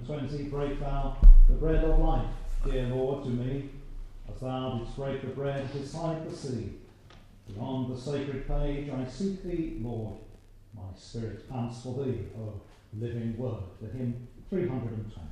120, break thou the bread of life, dear Lord, to me, as thou didst break the bread beside the sea. Beyond the sacred page I seek thee, Lord. My spirit pants for thee, O living word. The hymn 320.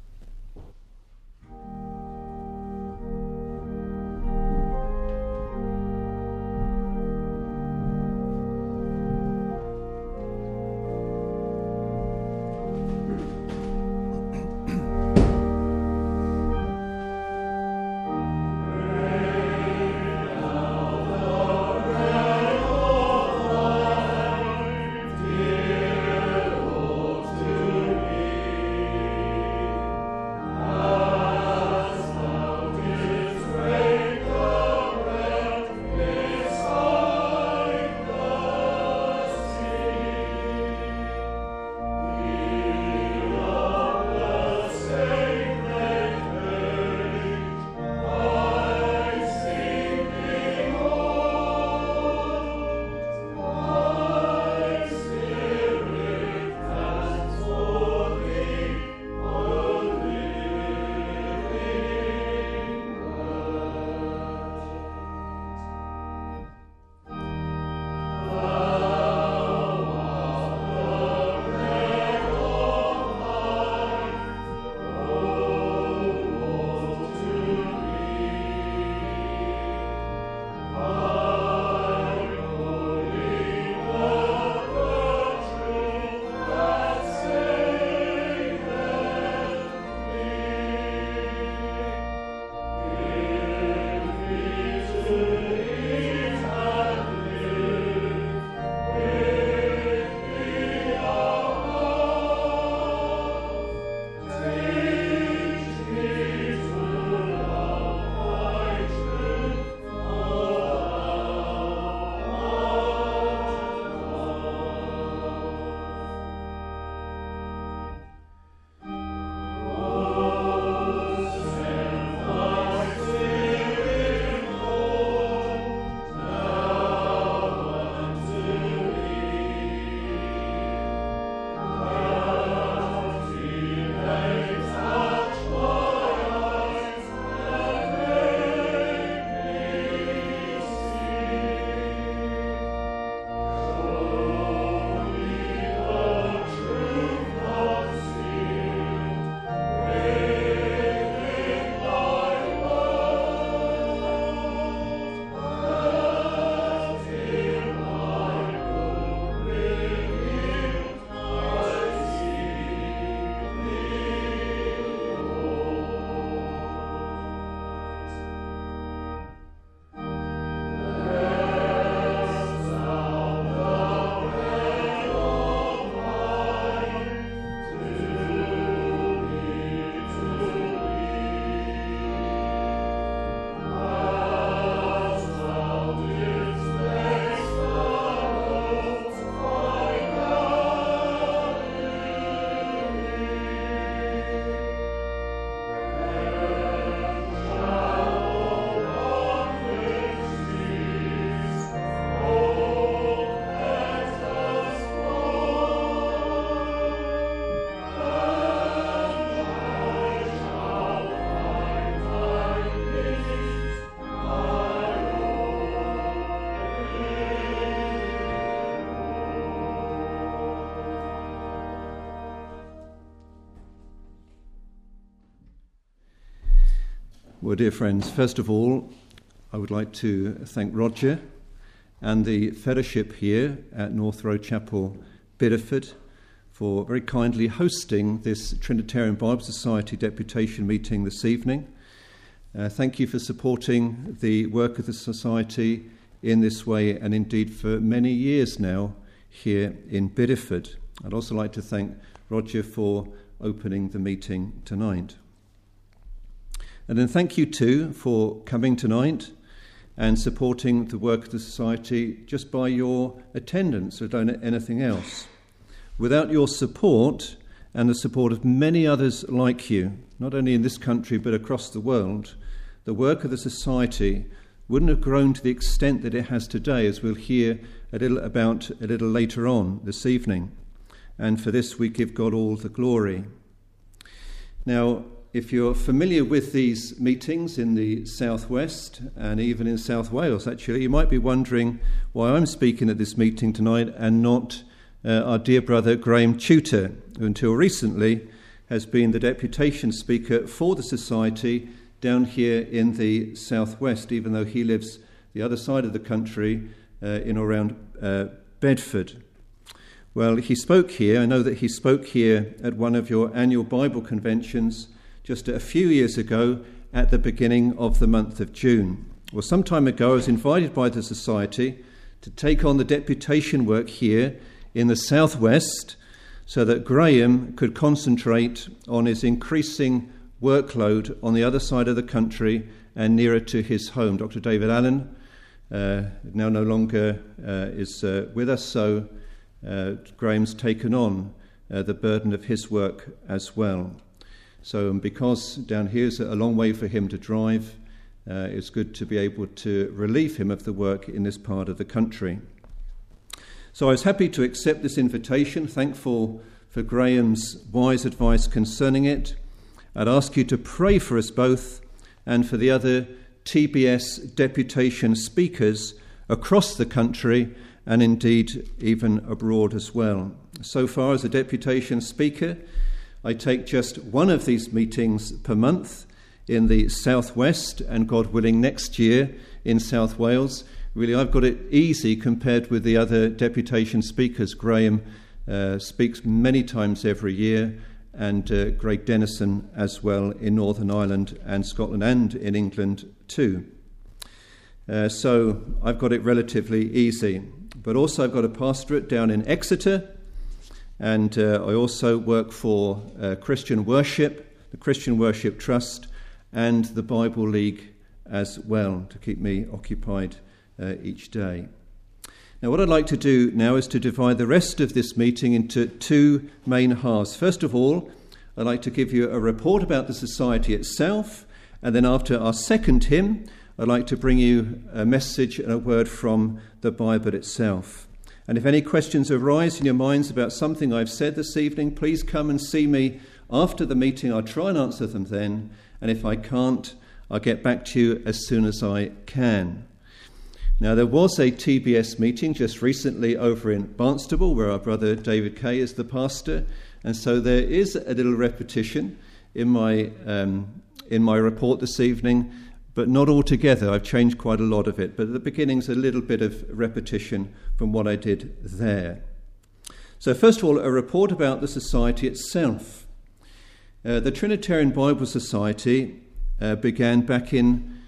Well, dear friends, first of all, I would like to thank Roger and the fellowship here at North Road Chapel, Bideford, for very kindly hosting this Trinitarian Bible Society deputation meeting this evening. Thank you for supporting the work of the Society in this way and indeed for many years now here in Bideford. I'd also like to thank Roger for opening the meeting tonight. And then thank you too for coming tonight and supporting the work of the Society just by your attendance or don't anything else. Without your support and the support of many others like you, not only in this country but across the world, the work of the Society wouldn't have grown to the extent that it has today, as we'll hear a little later on this evening. And for this we give God all the glory. Now, if you're familiar with these meetings in the southwest and even in South Wales, actually, you might be wondering why I'm speaking at this meeting tonight and not our dear brother Graham Tutor, who until recently has been the deputation speaker for the Society down here in the southwest, even though he lives the other side of the country in or around Bedford. Well, he spoke here. I know that he spoke here at one of your annual Bible conventions just a few years ago at the beginning of the month of June. Well, some time ago I was invited by the Society to take on the deputation work here in the southwest so that Graham could concentrate on his increasing workload on the other side of the country and nearer to his home. Dr. David Allen now no longer is with us, so Graham's taken on the burden of his work as well. So because down here is a long way for him to drive, it's good to be able to relieve him of the work in this part of the country. So I was happy to accept this invitation, thankful for Graham's wise advice concerning it. I'd ask you to pray for us both and for the other TBS deputation speakers across the country and indeed even abroad as well. So far as a deputation speaker, I take just one of these meetings per month in the southwest and, God willing, next year in South Wales. Really, I've got it easy compared with the other deputation speakers. Graham speaks many times every year, and Greg Dennison as well in Northern Ireland and Scotland and in England too. So I've got it relatively easy. But also I've got a pastorate down in Exeter, and I also work for Christian Worship, the Christian Worship Trust, and the Bible League as well, to keep me occupied each day. Now, what I'd like to do now is to divide the rest of this meeting into two main halves. First of all, I'd like to give you a report about the Society itself, and then after our second hymn, I'd like to bring you a message and a word from the Bible itself. And if any questions arise in your minds about something I've said this evening, please come and see me after the meeting. I'll try and answer them then, and if I can't, I'll get back to you as soon as I can. Now, there was a TBS meeting just recently over in Barnstaple, where our brother David Kay is the pastor, and so there is a little repetition in my report this evening, but not altogether. I've changed quite a lot of it, but at the beginning's a little bit of repetition from what I did there. So first of all, a report about the Society itself. The Trinitarian Bible Society began back in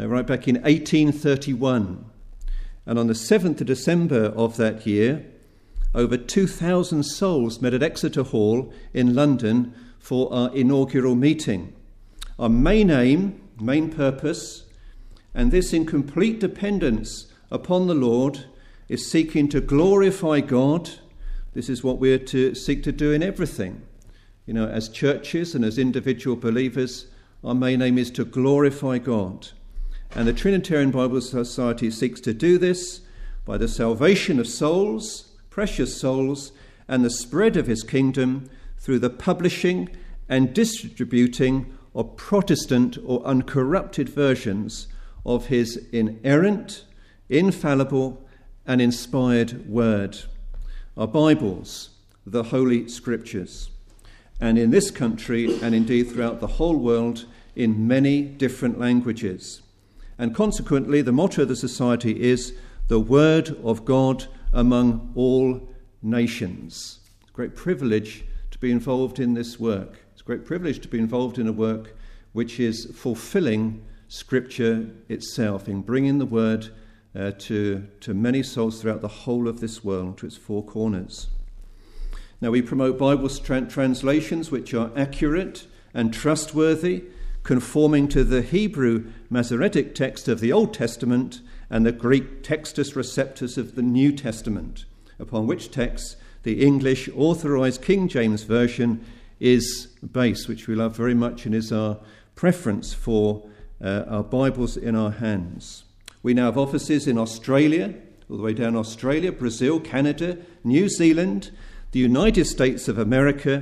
1831, and on the 7th of December of that year, over 2,000 souls met at Exeter Hall in London for our inaugural meeting. Our main aim, main purpose, and this in complete dependence upon the Lord, is seeking to glorify God. This is what we're to seek to do in everything. You know, as churches and as individual believers, our main aim is to glorify God. And the Trinitarian Bible Society seeks to do this by the salvation of souls, precious souls, and the spread of his kingdom through the publishing and distributing of Protestant or uncorrupted versions of his inerrant, infallible, and inspired word, our Bibles, the Holy Scriptures, and in this country and indeed throughout the whole world in many different languages. And consequently, the motto of the Society is the Word of God among all nations. It's a great privilege to be involved in this work. It's a great privilege to be involved in a work which is fulfilling Scripture itself, in bringing the Word to many souls throughout the whole of this world, to its four corners. Now, we promote Bible translations which are accurate and trustworthy, conforming to the Hebrew Masoretic text of the Old Testament and the Greek Textus Receptus of the New Testament, upon which text the English Authorized King James Version is based, which we love very much and is our preference for our Bibles in our hands. We now have offices in Australia, all the way down Australia, Brazil, Canada, New Zealand, the United States of America,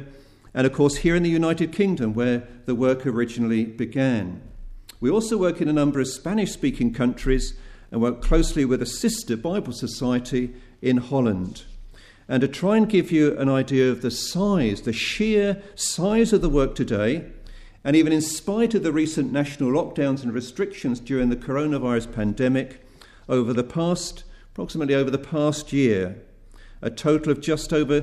and of course here in the United Kingdom where the work originally began. We also work in a number of Spanish-speaking countries and work closely with a sister Bible society in Holland. And to try and give you an idea of the size, the sheer size of the work today, and even in spite of the recent national lockdowns and restrictions during the coronavirus pandemic, approximately over the past year, a total of just over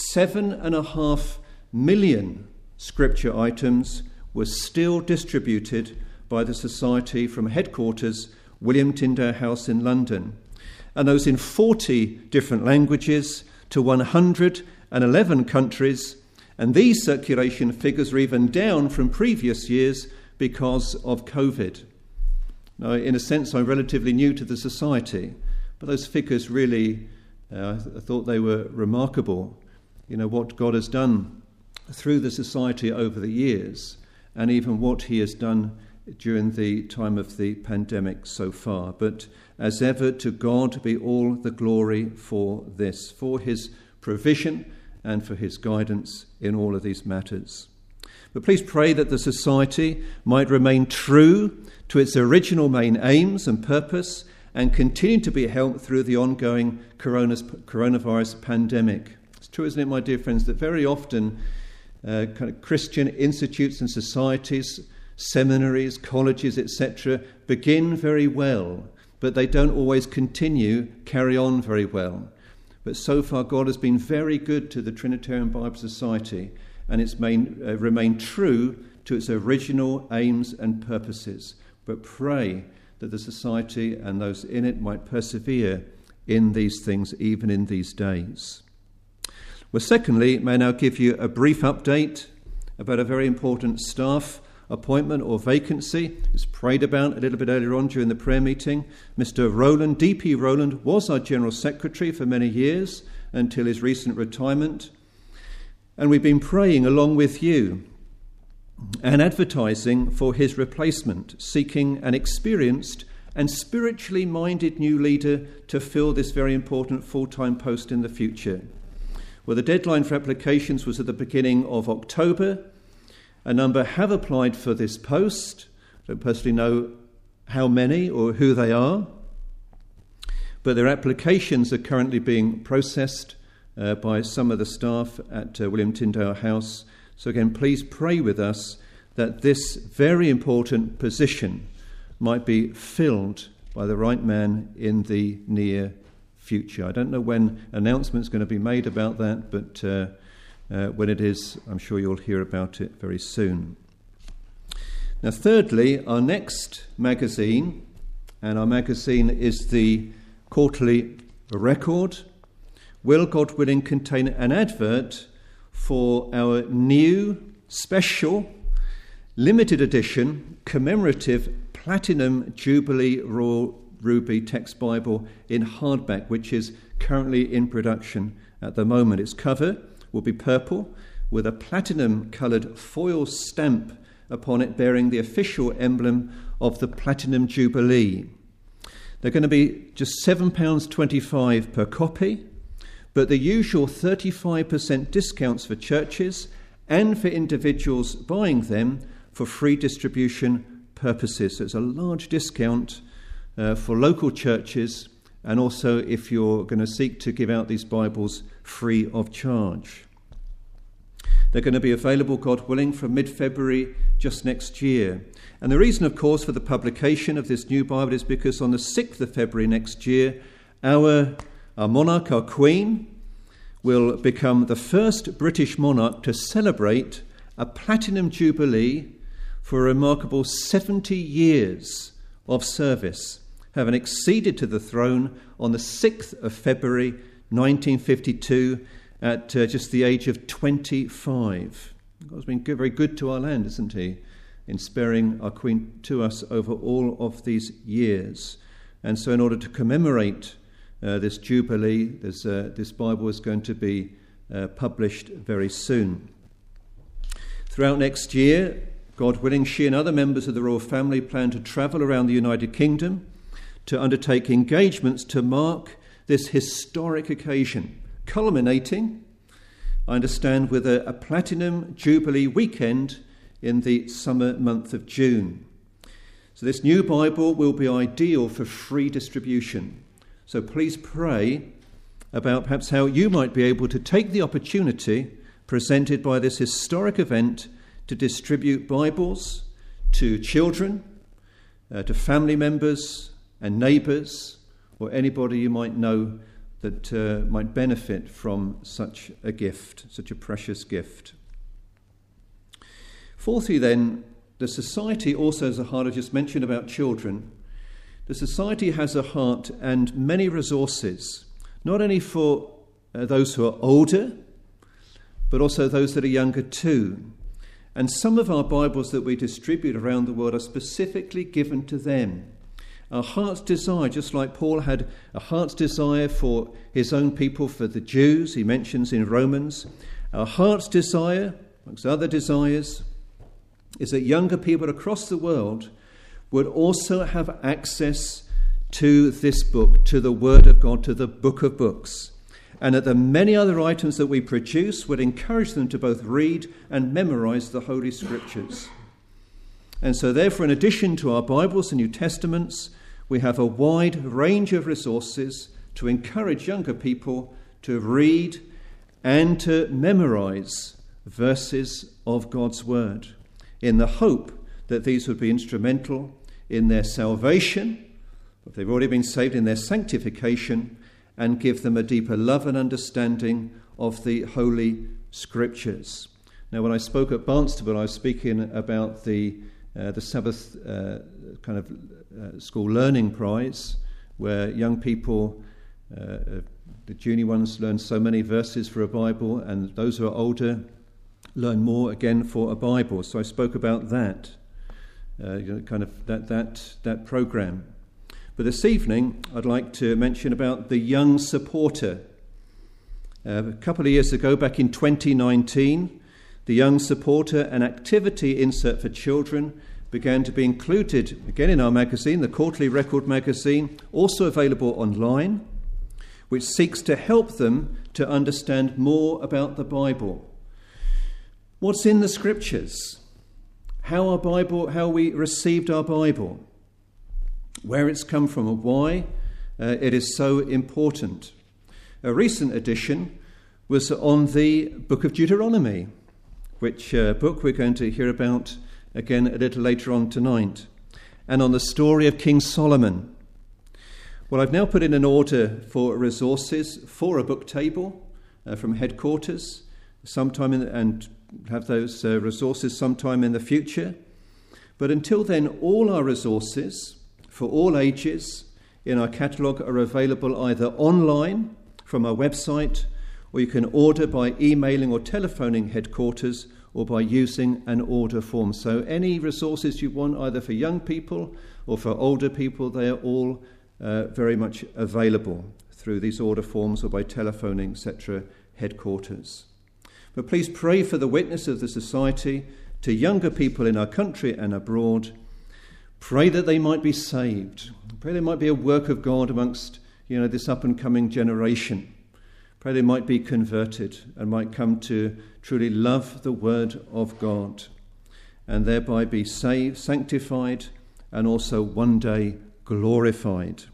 7.5 million scripture items were still distributed by the Society from headquarters, William Tyndale House in London, and those in 40 different languages to 111 countries, and these circulation figures are even down from previous years because of COVID. Now, in a sense, I'm relatively new to the Society, but those figures really, I thought they were remarkable. You know, what God has done through the Society over the years, and even what he has done during the time of the pandemic so far. But as ever, to God be all the glory for this, for his provision and for his guidance in all of these matters. But please pray that the Society might remain true to its original main aims and purpose and continue to be helped through the ongoing coronavirus pandemic. It's true, isn't it, my dear friends, that very often kind of Christian institutes and societies, seminaries, colleges, etc., begin very well, but they don't always carry on very well. But so far, God has been very good to the Trinitarian Bible Society, and it's remained true to its original aims and purposes. But pray that the Society and those in it might persevere in these things, even in these days. Well, secondly, may I now give you a brief update about a very important staff appointment or vacancy. It's prayed about a little bit earlier on during the prayer meeting. Mr. Rowland, D.P. Rowland, was our General Secretary for many years until his recent retirement. And we've been praying along with you and advertising for his replacement, seeking an experienced and spiritually minded new leader to fill this very important full-time post in the future. Well, the deadline for applications was at the beginning of October. A number have applied for this post. I don't personally know how many or who they are, but their applications are currently being processed by some of the staff at William Tyndale House. So again, please pray with us that this very important position might be filled by the right man in the near future. I don't know when announcement's going to be made about that, but when it is, I'm sure you'll hear about it very soon. Now, thirdly, our next magazine, and our magazine is the Quarterly Record, will, God willing, contain an advert for our new, special, limited edition, commemorative Platinum Jubilee Royal Ruby Text Bible in hardback, which is currently in production at the moment. Its cover will be purple with a platinum-coloured foil stamp upon it bearing the official emblem of the Platinum Jubilee. They're going to be just £7.25 per copy, but the usual 35% discounts for churches and for individuals buying them for free distribution purposes. So it's a large discount for local churches, and also if you're going to seek to give out these Bibles free of charge. They're going to be available, God willing, from mid-February just next year. And the reason, of course, for the publication of this new Bible is because on the 6th of February next year, our monarch, our Queen, will become the first British monarch to celebrate a Platinum Jubilee for a remarkable 70 years of service, having acceded to the throne on the 6th of February 1952 at just the age of 25. God's been very good to our land, isn't he, in sparing our Queen to us over all of these years. And so in order to commemorate this Jubilee, this Bible is going to be published very soon. Throughout next year, God willing, she and other members of the royal family plan to travel around the United Kingdom to undertake engagements to mark this historic occasion, culminating I understand, with a Platinum Jubilee weekend in the summer month of June. So this new Bible will be ideal for free distribution. So please pray about perhaps how you might be able to take the opportunity presented by this historic event to distribute Bibles to children, to family members and neighbours, or anybody you might know that might benefit from such a gift, such a precious gift. Fourthly then, the Society also has a heart. I just mentioned about children. The Society has a heart and many resources, not only for those who are older, but also those that are younger too. And some of our Bibles that we distribute around the world are specifically given to them. Our heart's desire, just like Paul had a heart's desire for his own people, for the Jews, he mentions in Romans, our heart's desire, amongst other desires, is that younger people across the world would also have access to this book, to the Word of God, to the Book of Books, and that the many other items that we produce would encourage them to both read and memorize the Holy Scriptures. And so therefore, in addition to our Bibles and New Testaments, we have a wide range of resources to encourage younger people to read and to memorize verses of God's Word, in the hope that these would be instrumental in their salvation, if they've already been saved, in their sanctification, and give them a deeper love and understanding of the Holy Scriptures. Now, when I spoke at Barnstable, I was speaking about the Sabbath school learning prize, where young people, the junior ones, learn so many verses for a Bible, and those who are older learn more again for a Bible. So I spoke about that, that program. But this evening, I'd like to mention about the Young Supporter. A couple of years ago, back in 2019, the Young Supporter, an activity insert for children, began to be included again in our magazine, the Quarterly Record magazine, also available online, which seeks to help them to understand more about the Bible. What's in the Scriptures? How we received our Bible, where it's come from, and why it is so important. A recent edition was on the book of Deuteronomy, which book we're going to hear about again a little later on tonight, and on the story of King Solomon. Well, I've now put in an order for resources for a book table from headquarters, and have those resources sometime in the future. But until then, all our resources for all ages in our catalogue are available either online from our website, or you can order by emailing or telephoning headquarters, or by using an order form. So any resources you want, either for young people or for older people, they are all very much available through these order forms or by telephoning, etc., headquarters. But please pray for the witness of the Society to younger people in our country and abroad. Pray that they might be saved. Pray there might be a work of God amongst this up-and-coming generation. Pray they might be converted and might come to truly love the Word of God, and thereby be saved, sanctified, and also one day glorified.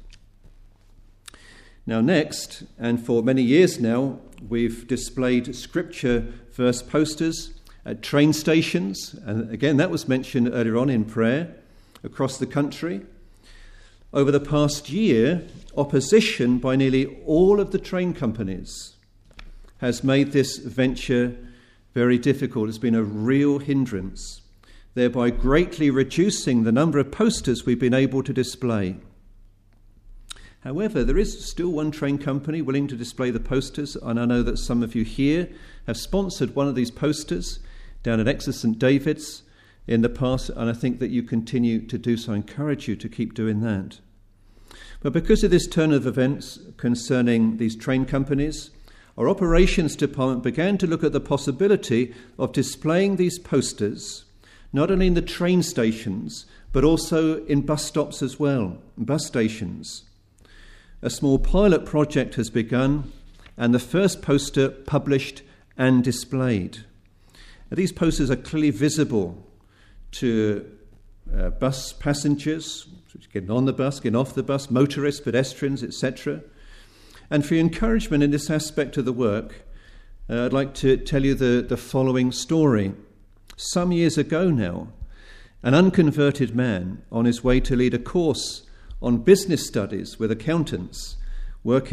Now next, and for many years now, we've displayed scripture verse posters at train stations, and again that was mentioned earlier on in prayer, across the country. Over the past year, opposition by nearly all of the train companies has made this venture very difficult. It's been a real hindrance, thereby greatly reducing the number of posters we've been able to display. However, there is still one train company willing to display the posters, and I know that some of you here have sponsored one of these posters down at Exeter St David's in the past, and I think that you continue to do so. I encourage you to keep doing that. But because of this turn of events concerning these train companies, our operations department began to look at the possibility of displaying these posters not only in the train stations but also in bus stops as well, bus stations. A small pilot project has begun, and the first poster published and displayed. These posters are clearly visible to bus passengers, getting on the bus, getting off the bus, motorists, pedestrians, etc. And for your encouragement in this aspect of the work, I'd like to tell you the following story. Some years ago now, an unconverted man on his way to lead a course on business studies with accountants, he was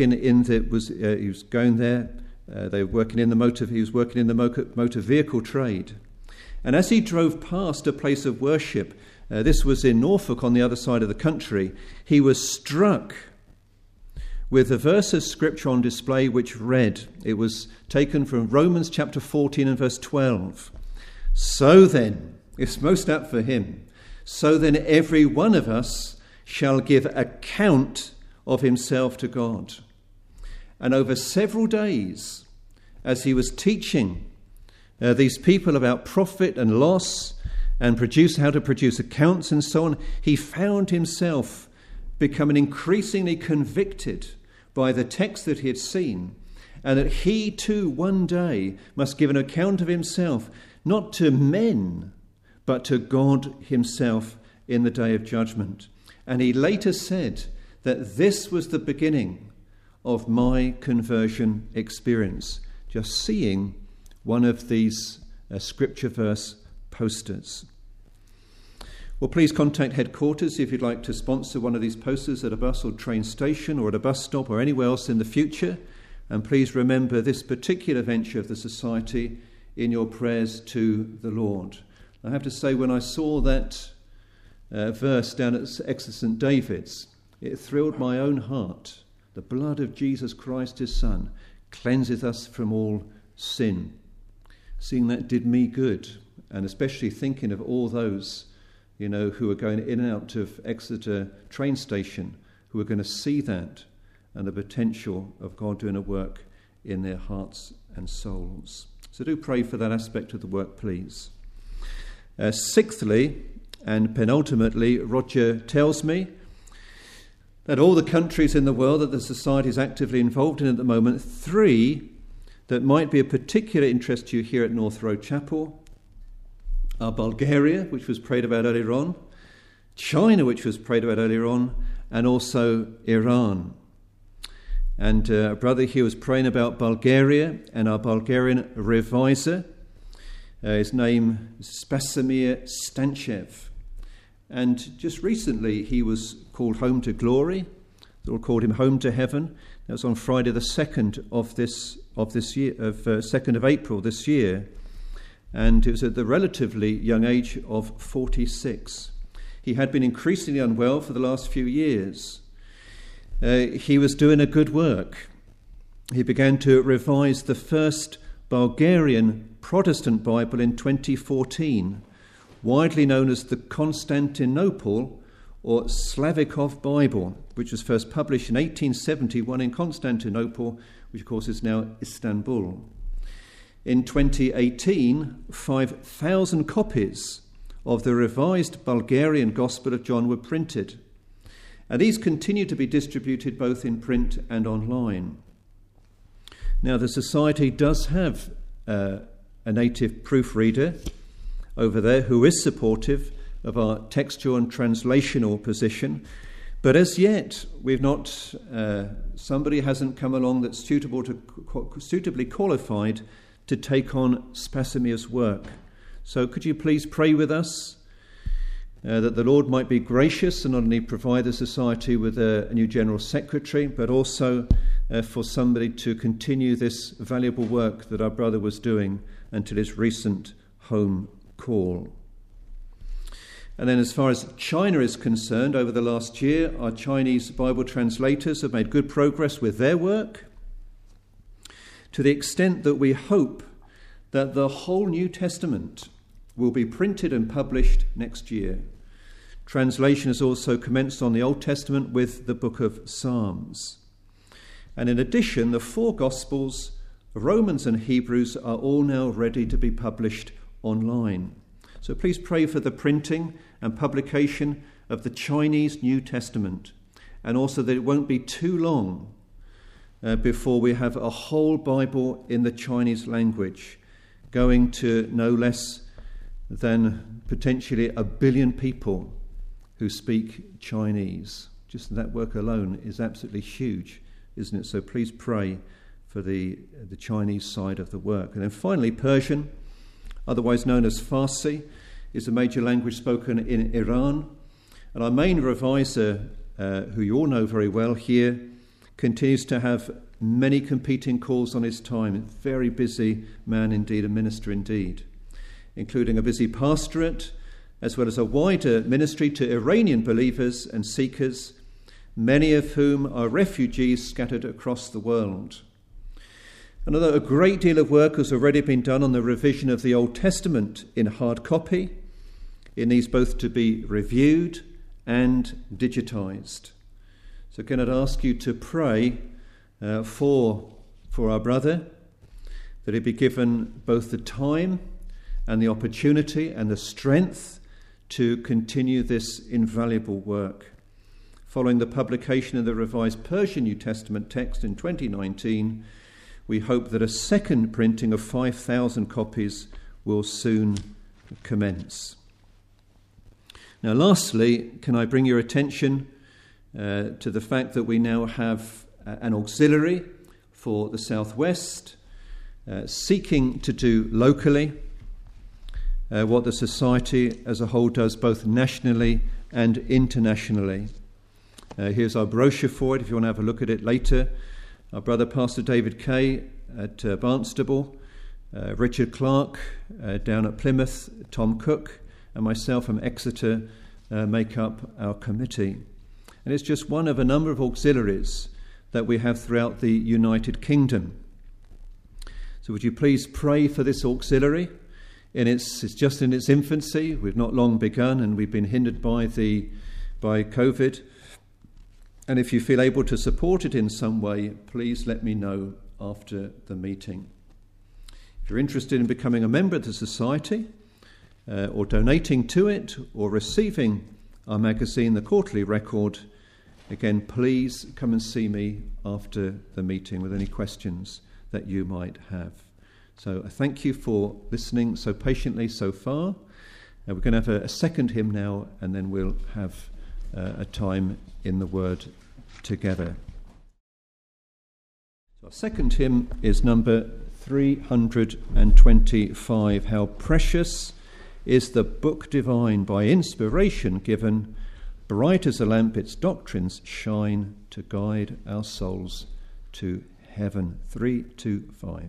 going there. He was working in the motor vehicle trade, and as he drove past a place of worship, this was in Norfolk on the other side of the country, he was struck with a verse of scripture on display which read, it was taken from Romans chapter 14 and verse 12. So then, it's most apt for him, so then every one of us shall give account of himself to God. And over several days, as he was teaching these people about profit and loss and how to produce accounts and so on, he found himself becoming increasingly convicted by the text that he had seen, and that he too one day must give an account of himself, not to men, but to God himself in the day of judgment. And he later said that this was the beginning of my conversion experience, just seeing one of these scripture verse posters. Well, please contact headquarters if you'd like to sponsor one of these posters at a bus or train station or at a bus stop or anywhere else in the future. And please remember this particular venture of the Society in your prayers to the Lord. I have to say, when I saw that verse down at Exeter St. David's, it thrilled my own heart. The blood of Jesus Christ, his Son, cleanseth us from all sin. Seeing that did me good, and especially thinking of all those, who are going in and out of Exeter train station, who are going to see that and the potential of God doing a work in their hearts and souls. So do pray for that aspect of the work, please. Sixthly, and penultimately, Roger tells me that all the countries in the world that the Society is actively involved in at the moment, 3 that might be of particular interest to you here at North Road Chapel are Bulgaria, which was prayed about earlier on, China, which was prayed about earlier on, and also Iran. And a brother here was praying about Bulgaria, and our Bulgarian reviser, his name is Spasimir Stanchev. And just recently he was called home to glory. The Lord called him home to heaven. That was on Friday the 2nd of this year, 2nd of April this year. And it was at the relatively young age of 46. He had been increasingly unwell for the last few years. He was doing a good work. He began to revise the first Bulgarian Protestant Bible in 2014, widely known as the Constantinople or Slavikov Bible, which was first published in 1871 in Constantinople, which of course is now Istanbul. In 2018, 5,000 copies of the revised Bulgarian Gospel of John were printed, and these continue to be distributed both in print and online. Now, the Society does have a native proofreader over there who is supportive of our textual and translational position, but as yet we've not, somebody hasn't come along that's suitably qualified to take on Spasimir's work. So could you please pray with us that the Lord might be gracious and not only provide the Society with a new General Secretary, but also for somebody to continue this valuable work that our brother was doing until his recent home call. And then as far as China is concerned, over the last year, our Chinese Bible translators have made good progress with their work, to the extent that we hope that the whole New Testament will be printed and published next year. Translation has also commenced on the Old Testament with the book of Psalms. And in addition, the 4 Gospels, Romans and Hebrews, are all now ready to be published online. So please pray for the printing and publication of the Chinese New Testament, and also that it won't be too long before we have a whole Bible in the Chinese language, going to no less than potentially 1 billion people who speak Chinese. Just that work alone is absolutely huge, isn't it? So please pray for the Chinese side of the work. And then finally, Persian, otherwise known as Farsi, is a major language spoken in Iran. And our main reviser, who you all know very well here, continues to have many competing calls on his time. A very busy man indeed, a minister indeed, including a busy pastorate, as well as a wider ministry to Iranian believers and seekers, many of whom are refugees scattered across the world. And although a great deal of work has already been done on the revision of the Old Testament in hard copy, it needs both to be reviewed and digitised. So can I ask you to pray for our brother, that he be given both the time and the opportunity and the strength to continue this invaluable work. Following the publication of the Revised Persian New Testament text in 2019, we hope that a second printing of 5,000 copies will soon commence. Now, lastly, can I bring your attention to the fact that we now have an auxiliary for the Southwest, seeking to do locally what the Society as a whole does both nationally and internationally. Here's our brochure for it if you want to have a look at it later. Our brother Pastor David Kay at Barnstable, Richard Clark down at Plymouth, Tom Cook and myself from Exeter make up our committee. And it's just one of a number of auxiliaries that we have throughout the United Kingdom. So would you please pray for this auxiliary? It's just in its infancy. We've not long begun and we've been hindered by COVID. And if you feel able to support it in some way, please let me know after the meeting. If you're interested in becoming a member of the Society, or donating to it, or receiving our magazine, The Quarterly Record, again, please come and see me after the meeting with any questions that you might have. So I thank you for listening so patiently so far. We're going to have a second hymn now, and then we'll have a time in the Word together. So our second hymn is number 325, How Precious is the Book Divine, by inspiration given, bright as a lamp its doctrines shine, to guide our souls to heaven. 325.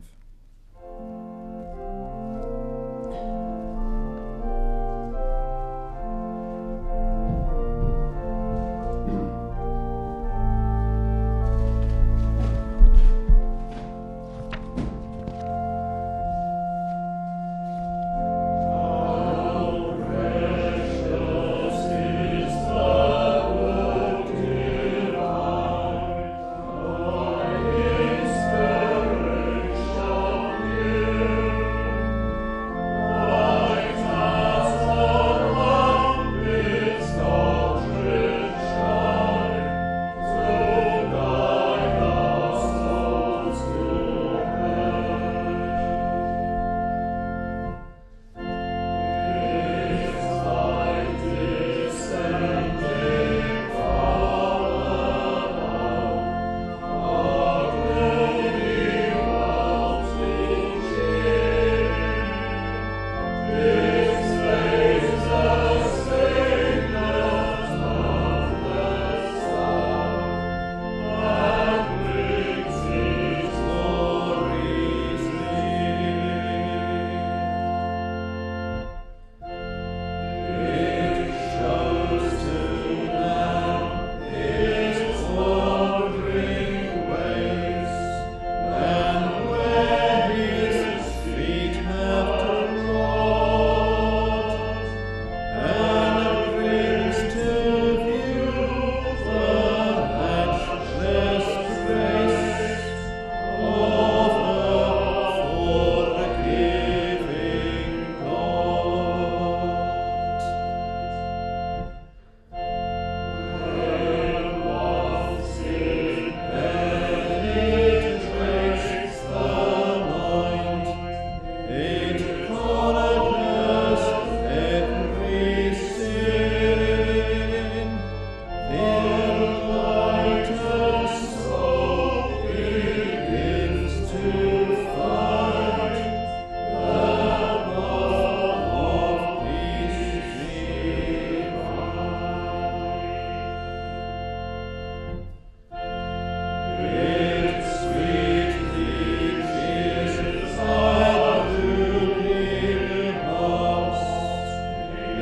Inspiration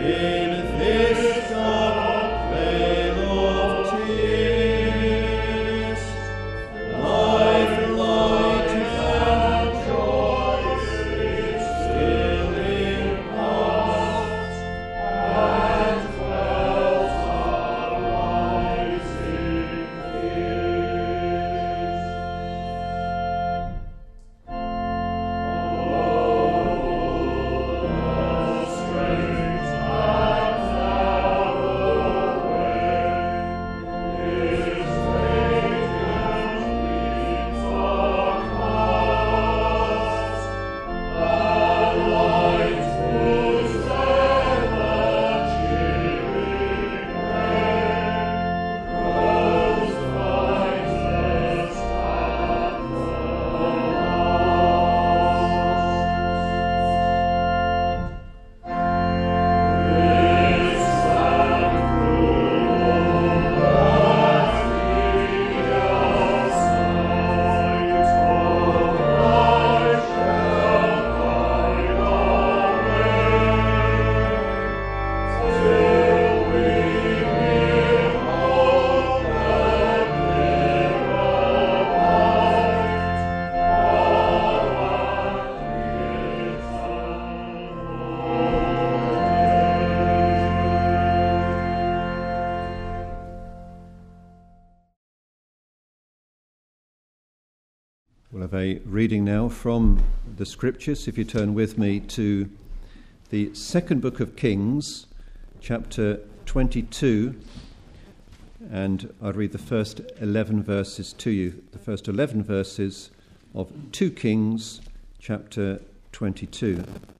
We'll have a reading now from the Scriptures. If you turn with me to the second book of Kings, chapter 22, and I'll read the first 11 verses to you. The first 11 verses of 2 Kings, chapter 22.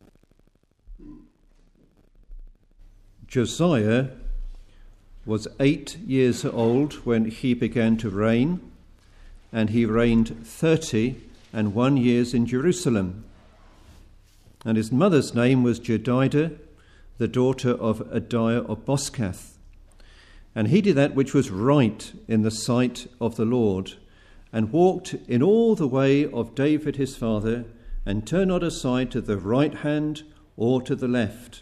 Josiah was 8 years old when he began to reign, and he reigned 31 years in Jerusalem. And his mother's name was Jedidah, the daughter of Adiah of Boscath. And he did that which was right in the sight of the Lord, and walked in all the way of David his father, and turned not aside to the right hand or to the left.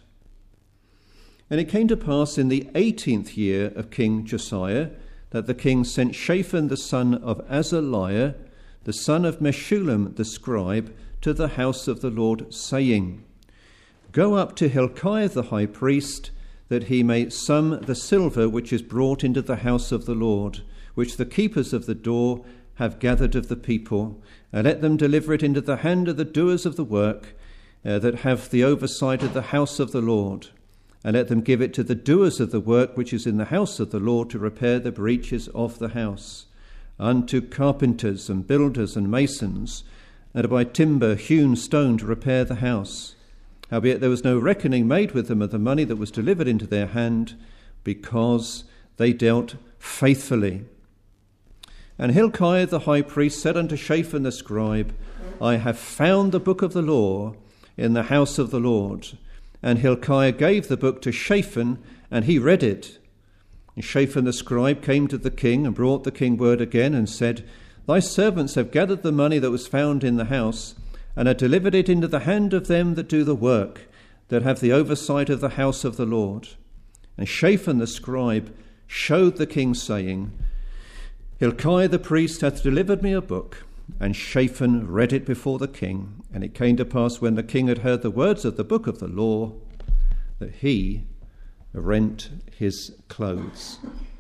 And it came to pass in the 18th year of King Josiah that the king sent Shaphan the son of Azaliah, the son of Meshullam the scribe, to the house of the Lord, saying, Go up to Hilkiah the high priest, that he may sum the silver which is brought into the house of the Lord, which the keepers of the door have gathered of the people, and let them deliver it into the hand of the doers of the work, that have the oversight of the house of the Lord. And let them give it to the doers of the work which is in the house of the Lord, to repair the breaches of the house, unto carpenters and builders and masons, and to buy timber, hewn stone, to repair the house. Howbeit there was no reckoning made with them of the money that was delivered into their hand, because they dealt faithfully. And Hilkiah the high priest said unto Shaphan the scribe, I have found the book of the law in the house of the Lord. And Hilkiah gave the book to Shaphan, and he read it. And Shaphan the scribe came to the king, and brought the king word again, and said, Thy servants have gathered the money that was found in the house, and have delivered it into the hand of them that do the work, that have the oversight of the house of the Lord. And Shaphan the scribe showed the king, saying, Hilkiah the priest hath delivered me a book. And Shaphan read it before the king. And it came to pass, when the king had heard the words of the book of the law, that he rent his clothes.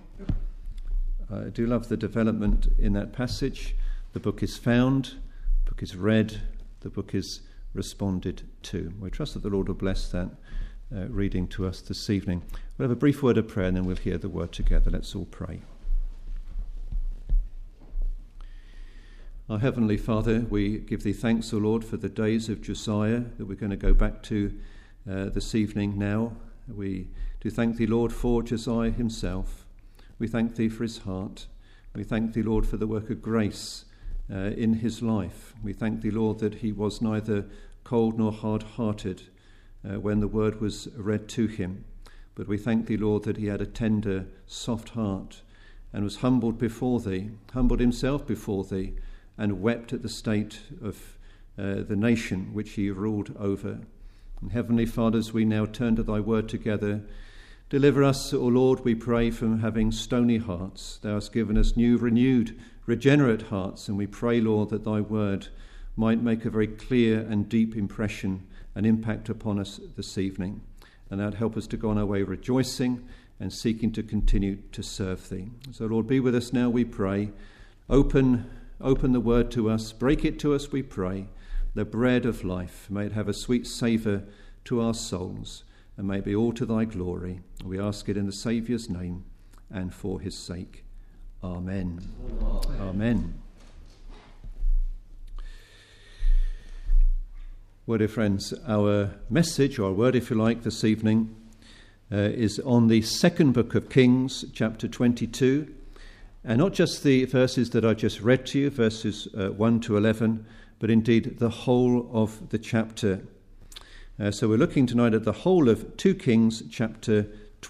I do love the development in that passage. The book is found, the book is read, the book is responded to. We trust that the Lord will bless that reading to us this evening. We'll have a brief word of prayer, and then we'll hear the word together. Let's all pray. Our Heavenly Father, we give thee thanks, O Lord, for the days of Josiah that we're going to go back to this evening now. We do thank thee, Lord, for Josiah himself. We thank thee for his heart. We thank thee, Lord, for the work of grace in his life. We thank thee, Lord, that he was neither cold nor hard-hearted when the word was read to him. But we thank thee, Lord, that he had a tender, soft heart and was humbled before thee, humbled himself before thee, and wept at the state of the nation which he ruled over. And Heavenly Father, as we now turn to thy word together, deliver us, O Lord, we pray, from having stony hearts. Thou hast given us new, renewed, regenerate hearts, and we pray, Lord, that thy word might make a very clear and deep impression and impact upon us this evening. And that help us to go on our way rejoicing and seeking to continue to serve thee. So, Lord, be with us now, we pray. Open the word to us, break it to us, we pray. The bread of life, may it have a sweet savour to our souls, and may it be all to thy glory. We ask it in the Saviour's name and for his sake. Amen. Amen. Amen. Well, dear friends, our message, or our word, if you like, this evening is on the second book of Kings, chapter 22, and not just the verses that I just read to you, verses 1 to 11, but indeed the whole of the chapter. So we're looking tonight at the whole of 2 Kings, chapter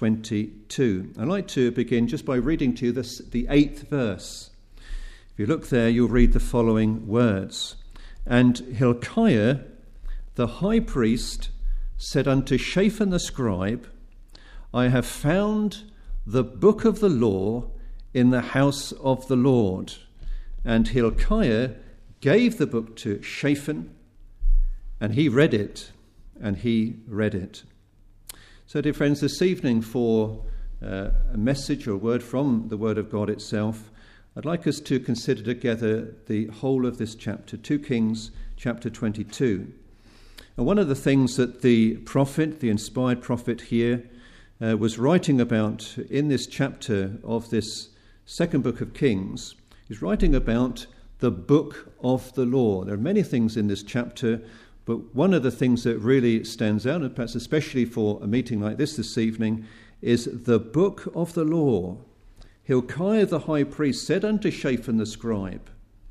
22. I'd like to begin just by reading to you the 8th verse. If you look there, you'll read the following words. And Hilkiah, the high priest, said unto Shaphan the scribe, I have found the book of the law in the house of the Lord. And Hilkiah gave the book to Shaphan, and he read it, and he read it. So, dear friends, this evening, for a message or a word from the Word of God itself, I'd like us to consider together the whole of this chapter, 2 Kings, chapter 22. And one of the things that the prophet, the inspired prophet here, was writing about in this chapter of this second book of Kings, is writing about the book of the law. There are many things in this chapter, but one of the things that really stands out, and perhaps especially for a meeting like this evening, is the book of the law. Hilkiah the high priest said unto Shaphan the scribe,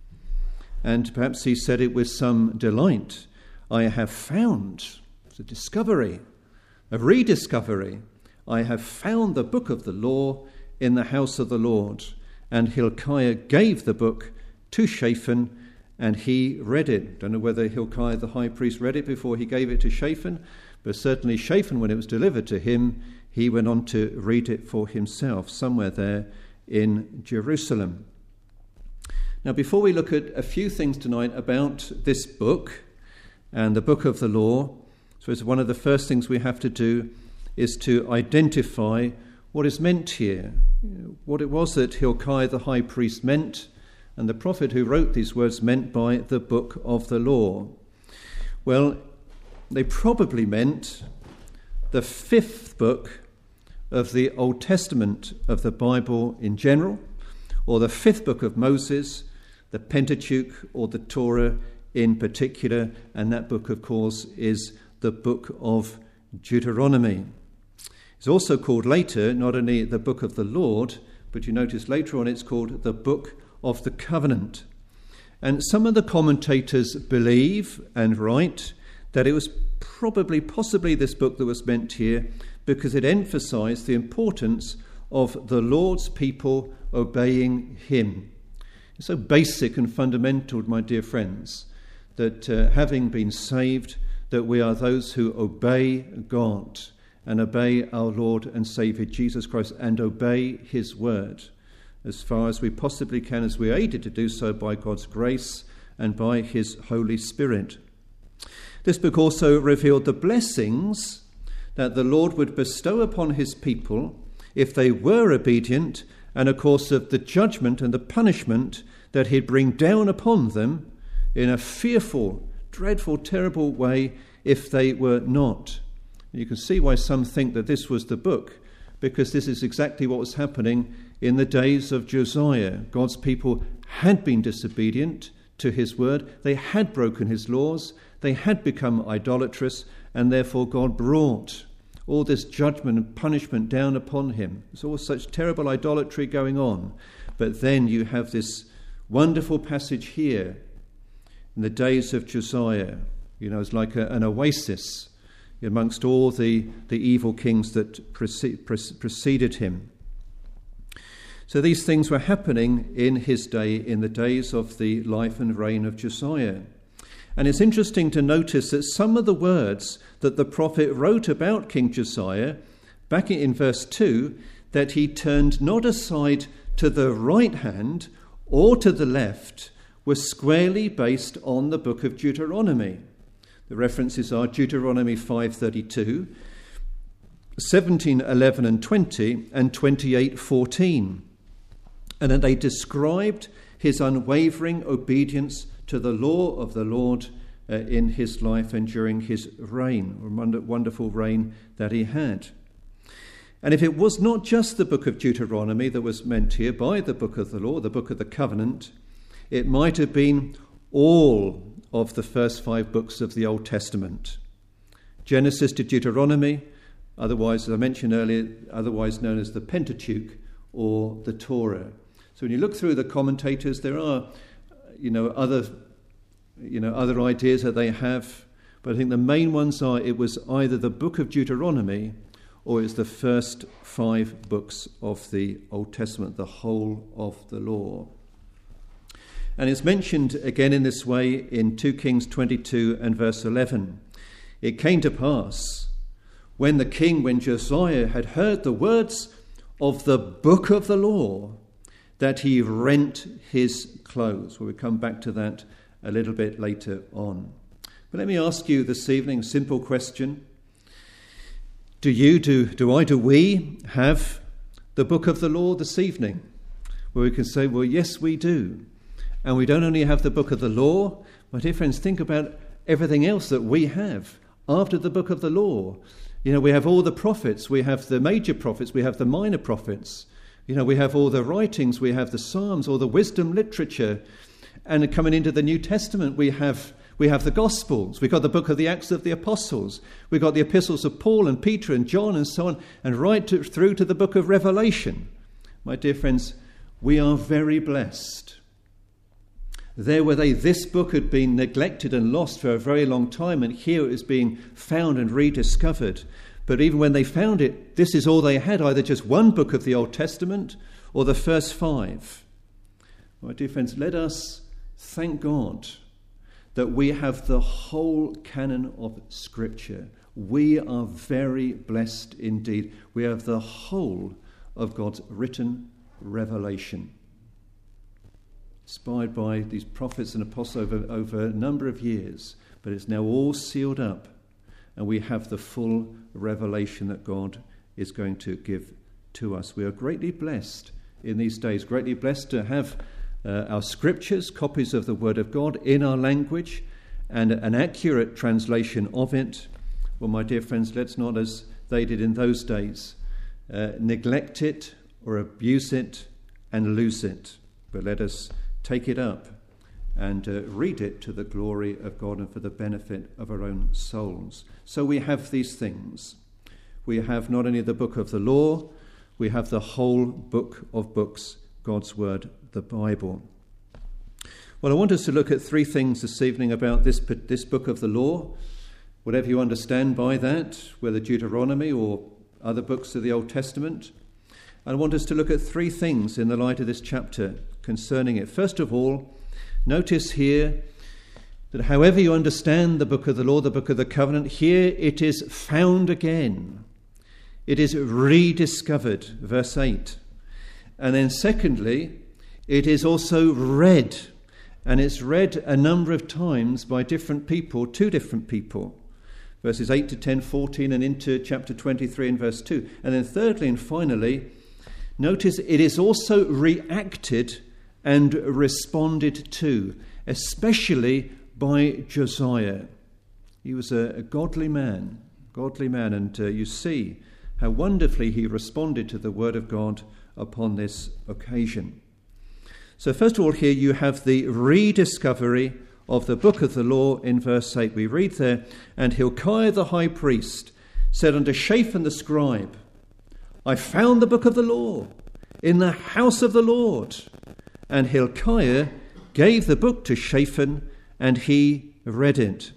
and perhaps he said it with some delight, I have found, it's a discovery, a rediscovery, I have found the book of the law in the house of the Lord. And Hilkiah gave the book to Shaphan, and he read it. Don't know whether Hilkiah the high priest read it before he gave it to Shaphan, but certainly Shaphan, when it was delivered to him, he went on to read it for himself somewhere there in Jerusalem. Now, before we look at a few things tonight about this book and the book of the law, so it's one of the first things we have to do is to identify what is meant here, what it was that Hilkiah the high priest meant, and the prophet who wrote these words meant by the book of the law. Well, they probably meant the 5th book of the Old Testament of the Bible in general, or the 5th book of Moses, the Pentateuch or the Torah in particular, and that book, of course, is the book of Deuteronomy. It's also called later not only the book of the Lord, but you notice later on it's called the book of the covenant. And some of the commentators believe and write that it was possibly this book that was meant here because it emphasized the importance of the Lord's people obeying him. It's so basic and fundamental, my dear friends, that having been saved, that we are those who obey God and obey our Lord and Saviour Jesus Christ and obey his word as far as we possibly can, as we are aided to do so by God's grace and by his Holy Spirit. This book also revealed the blessings that the Lord would bestow upon his people if they were obedient, and of course of the judgment and the punishment that he'd bring down upon them in a fearful, dreadful, terrible way if they were not. You can see why some think that this was the book, because this is exactly what was happening in the days of Josiah. God's people had been disobedient to his word. They had broken his laws. They had become idolatrous, and therefore God brought all this judgment and punishment down upon him. There's all such terrible idolatry going on. But then you have this wonderful passage here in the days of Josiah. You know, it's like an oasis amongst all the evil kings that preceded him. So these things were happening in his day, in the days of the life and reign of Josiah. And it's interesting to notice that some of the words that the prophet wrote about King Josiah, back in verse 2, that he turned not aside to the right hand or to the left, were squarely based on the book of Deuteronomy. The references are Deuteronomy 5:32, 17:11 and 20, and 28:14. And that they described his unwavering obedience to the law of the Lord in his life and during his reign, a wonderful reign that he had. And if it was not just the book of Deuteronomy that was meant here by the book of the law, the book of the covenant, it might have been all of the first 5 books of the Old Testament. Genesis to Deuteronomy, otherwise, as I mentioned earlier, otherwise known as the Pentateuch or the Torah. So when you look through the commentators, there are, other ideas that they have, but I think the main ones are it was either the book of Deuteronomy or it's the first 5 books of the Old Testament, the whole of the law. And it's mentioned again in this way in 2 Kings 22 and verse 11. It came to pass when Josiah had heard the words of the book of the law, that he rent his clothes. We'll come back to that a little bit later on. But let me ask you this evening a simple question. Do we have the book of the law this evening? Where we can say, well, yes, we do. And we don't only have the book of the law, my dear friends, think about everything else that we have after the book of the law. We have all the prophets, we have the major prophets, we have the minor prophets. We have all the writings, we have the Psalms, all the wisdom literature. And coming into the New Testament, we have the Gospels. We've got the book of the Acts of the Apostles. We've got the epistles of Paul and Peter and John and so on, and through to the book of Revelation. My dear friends, we are very blessed. There where this book had been neglected and lost for a very long time, and here it is being found and rediscovered. But even when they found it, this is all they had, either just one book of the Old Testament or the first 5. My dear friends, let us thank God that we have the whole canon of Scripture. We are very blessed indeed. We have the whole of God's written revelation, inspired by these prophets and apostles over a number of years, but it's now all sealed up, and we have the full revelation that God is going to give to us. We are greatly blessed in these days, greatly blessed to have our scriptures, copies of the Word of God in our language, and an accurate translation of it. Well, my dear friends, let's not, as they did in those days, neglect it or abuse it and lose it, but let us take it up and read it to the glory of God and for the benefit of our own souls. So we have these things. We have not only the book of the law, we have the whole book of books, God's Word, the Bible. Well, I want us to look at 3 things this evening about this book of the law, whatever you understand by that, whether Deuteronomy or other books of the Old Testament. I want us to look at 3 things in the light of this chapter concerning it. First of all, notice here that however you understand the book of the law, the book of the covenant, here it is found again. It is rediscovered, verse 8. And then secondly, it is also read. And it's read a number of times by different people, 2 different people. Verses 8 to 10, 14, and into chapter 23 and verse 2. And then thirdly and finally, notice it is also reacted and responded to, especially by Josiah. He was a godly man, and you see how wonderfully he responded to the word of God upon this occasion. So first of all, here you have the rediscovery of the book of the law in verse 8. We read there, "And Hilkiah the high priest said unto Shaphan the scribe, I found the book of the law in the house of the Lord. And Hilkiah gave the book to Shaphan, and he read it."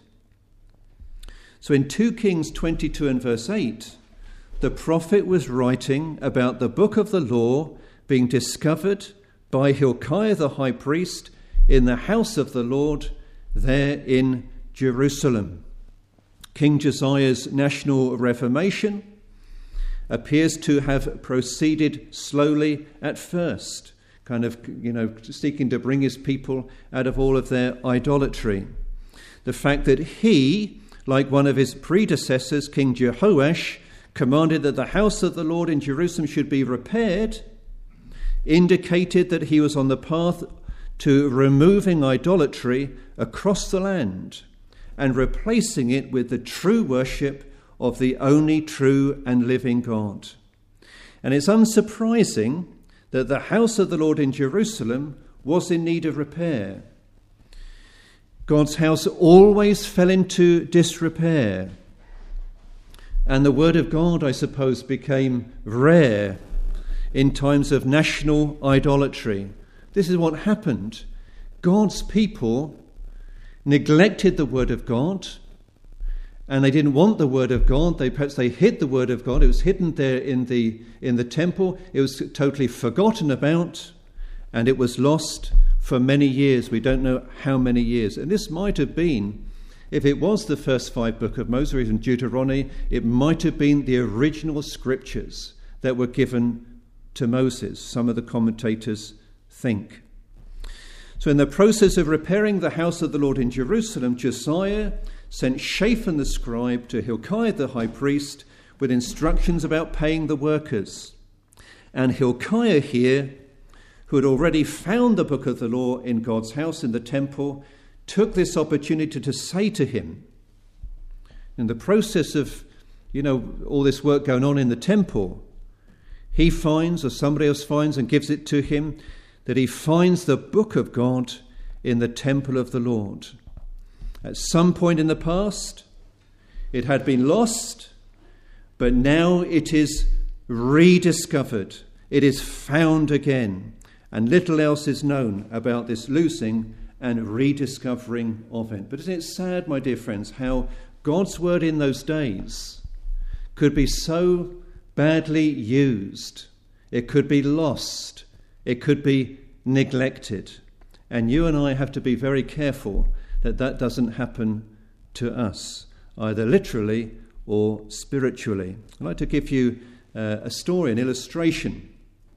So in 2 Kings 22 and verse 8, the prophet was writing about the book of the law being discovered by Hilkiah the high priest in the house of the Lord, there in Jerusalem. King Josiah's national reformation appears to have proceeded slowly at first, kind of, seeking to bring his people out of all of their idolatry. The fact that he, like one of his predecessors, King Jehoash, commanded that the house of the Lord in Jerusalem should be repaired, indicated that he was on the path to removing idolatry across the land and replacing it with the true worship of the only true and living God. And it's unsurprising that the house of the Lord in Jerusalem was in need of repair. God's house always fell into disrepair. And the word of God, I suppose, became rare in times of national idolatry. This is what happened. God's people neglected the word of God, and they didn't want the word of God. Perhaps they hid the word of God. It was hidden there in the temple. It was totally forgotten about, and it was lost for many years. We don't know how many years. And this might have been, if it was the first 5 books of Moses or even Deuteronomy, it might have been the original scriptures that were given to Moses, some of the commentators think. So in the process of repairing the house of the Lord in Jerusalem, Josiah sent Shaphan the scribe to Hilkiah the high priest with instructions about paying the workers. And Hilkiah here, who had already found the book of the law in God's house in the temple, took this opportunity to say to him, in the process of, all this work going on in the temple, he finds, or somebody else finds and gives it to him, that he finds the book of God in the temple of the Lord. At some point in the past, it had been lost, but now it is rediscovered. It is found again, and little else is known about this losing and rediscovering of it. But isn't it sad, my dear friends, how God's word in those days could be so badly used. It could be lost. It could be neglected. And you and I have to be very careful that that doesn't happen to us, either literally or spiritually. I'd like to give you a story, an illustration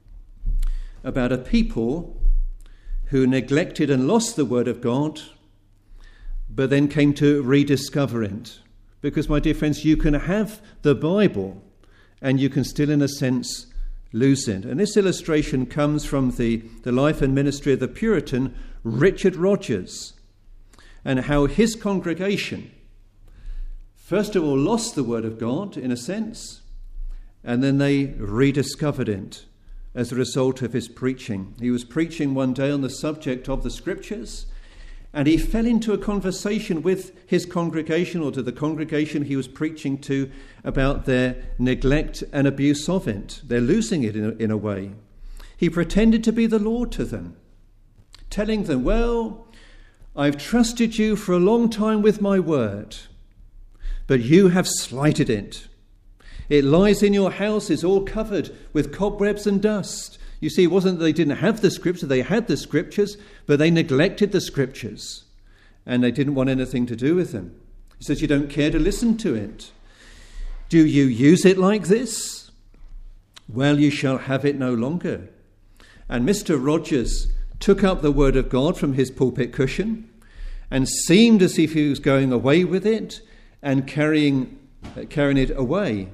about a people who neglected and lost the word of God, but then came to rediscover it. Because, my dear friends, you can have the Bible and you can still, in a sense, lose it. And this illustration comes from the life and ministry of the Puritan Richard Rogers, and how his congregation, first of all, lost the word of God, in a sense, and then they rediscovered it as a result of his preaching. He was preaching one day on the subject of the Scriptures, and he fell into a conversation with his congregation, or to the congregation he was preaching to, about their neglect and abuse of it. They're losing it in a way. He pretended to be the Lord to them, telling them, well, I've trusted you for a long time with my word, but you have slighted it. It lies in your house, it's all covered with cobwebs and dust. You see, it wasn't that they didn't have the Scripture, they had the Scriptures, but they neglected the Scriptures, and they didn't want anything to do with them. He says, you don't care to listen to it. Do you use it like this? Well, you shall have it no longer. And Mr. Rogers took up the word of God from his pulpit cushion and seemed as if he was going away with it and carrying it away.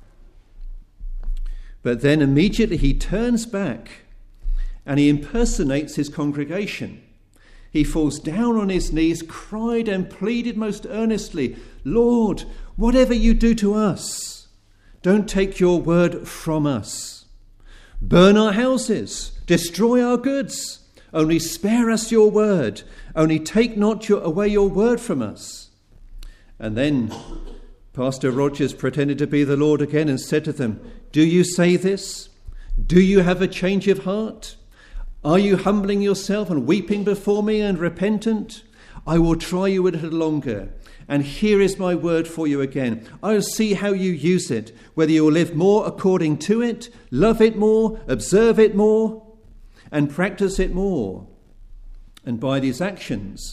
But then immediately he turns back and he impersonates his congregation. He falls down on his knees, cried and pleaded most earnestly, Lord, whatever you do to us, don't take your word from us. Burn our houses, destroy our goods, only spare us your word, only take not away your word from us. And then Pastor Rogers pretended to be the Lord again and said to them, do you say this? Do you have a change of heart? Are you humbling yourself and weeping before me and repentant? I will try you a little longer, and here is my word for you again. I will see how you use it, whether you will live more according to it, love it more, observe it more, and practice it more. And by these actions,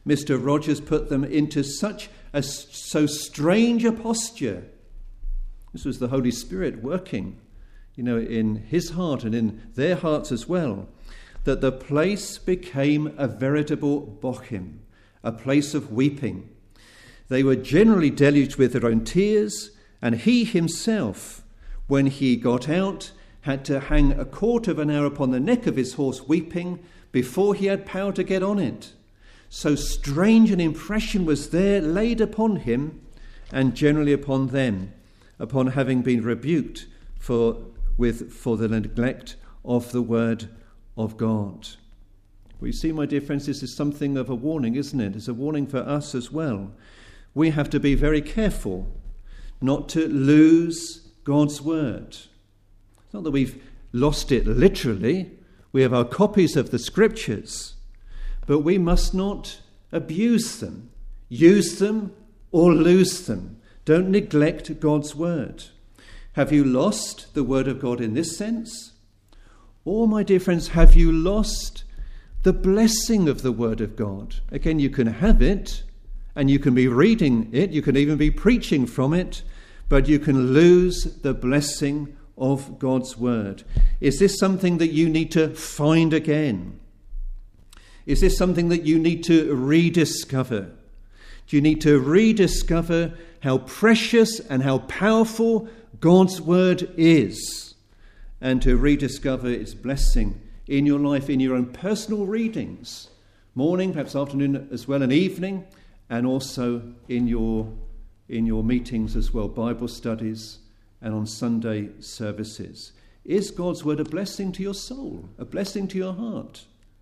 Mr. Rogers put them into so strange a posture. This was the Holy Spirit working, in his heart and in their hearts as well, that the place became a veritable bochim, a place of weeping. They were generally deluged with their own tears, and he himself, when he got out, had to hang a quarter of an hour upon the neck of his horse weeping before he had power to get on it. So strange an impression was there laid upon him and generally upon them, upon having been rebuked for the neglect of the word of God. We see, my dear friends, this is something of a warning, isn't it? It's a warning for us as well. We have to be very careful not to lose God's word. It's not that we've lost it literally. We have our copies of the scriptures, but we must not abuse them, use them or lose them. Don't neglect God's word. Have you lost the word of God in this sense? Or, my dear friends, have you lost the blessing of the word of God? Again, you can have it, and you can be reading it, you can even be preaching from it, but you can lose the blessing of God's word. Is this something that you need to find again? Is this something that you need to rediscover? Do you need to rediscover how precious and how powerful God's word is, and to rediscover its blessing in your life, in your own personal readings, morning, perhaps afternoon as well, and evening, and also in your meetings as well, Bible studies, and on Sunday services? Is God's word a blessing to your soul, a blessing to your heart?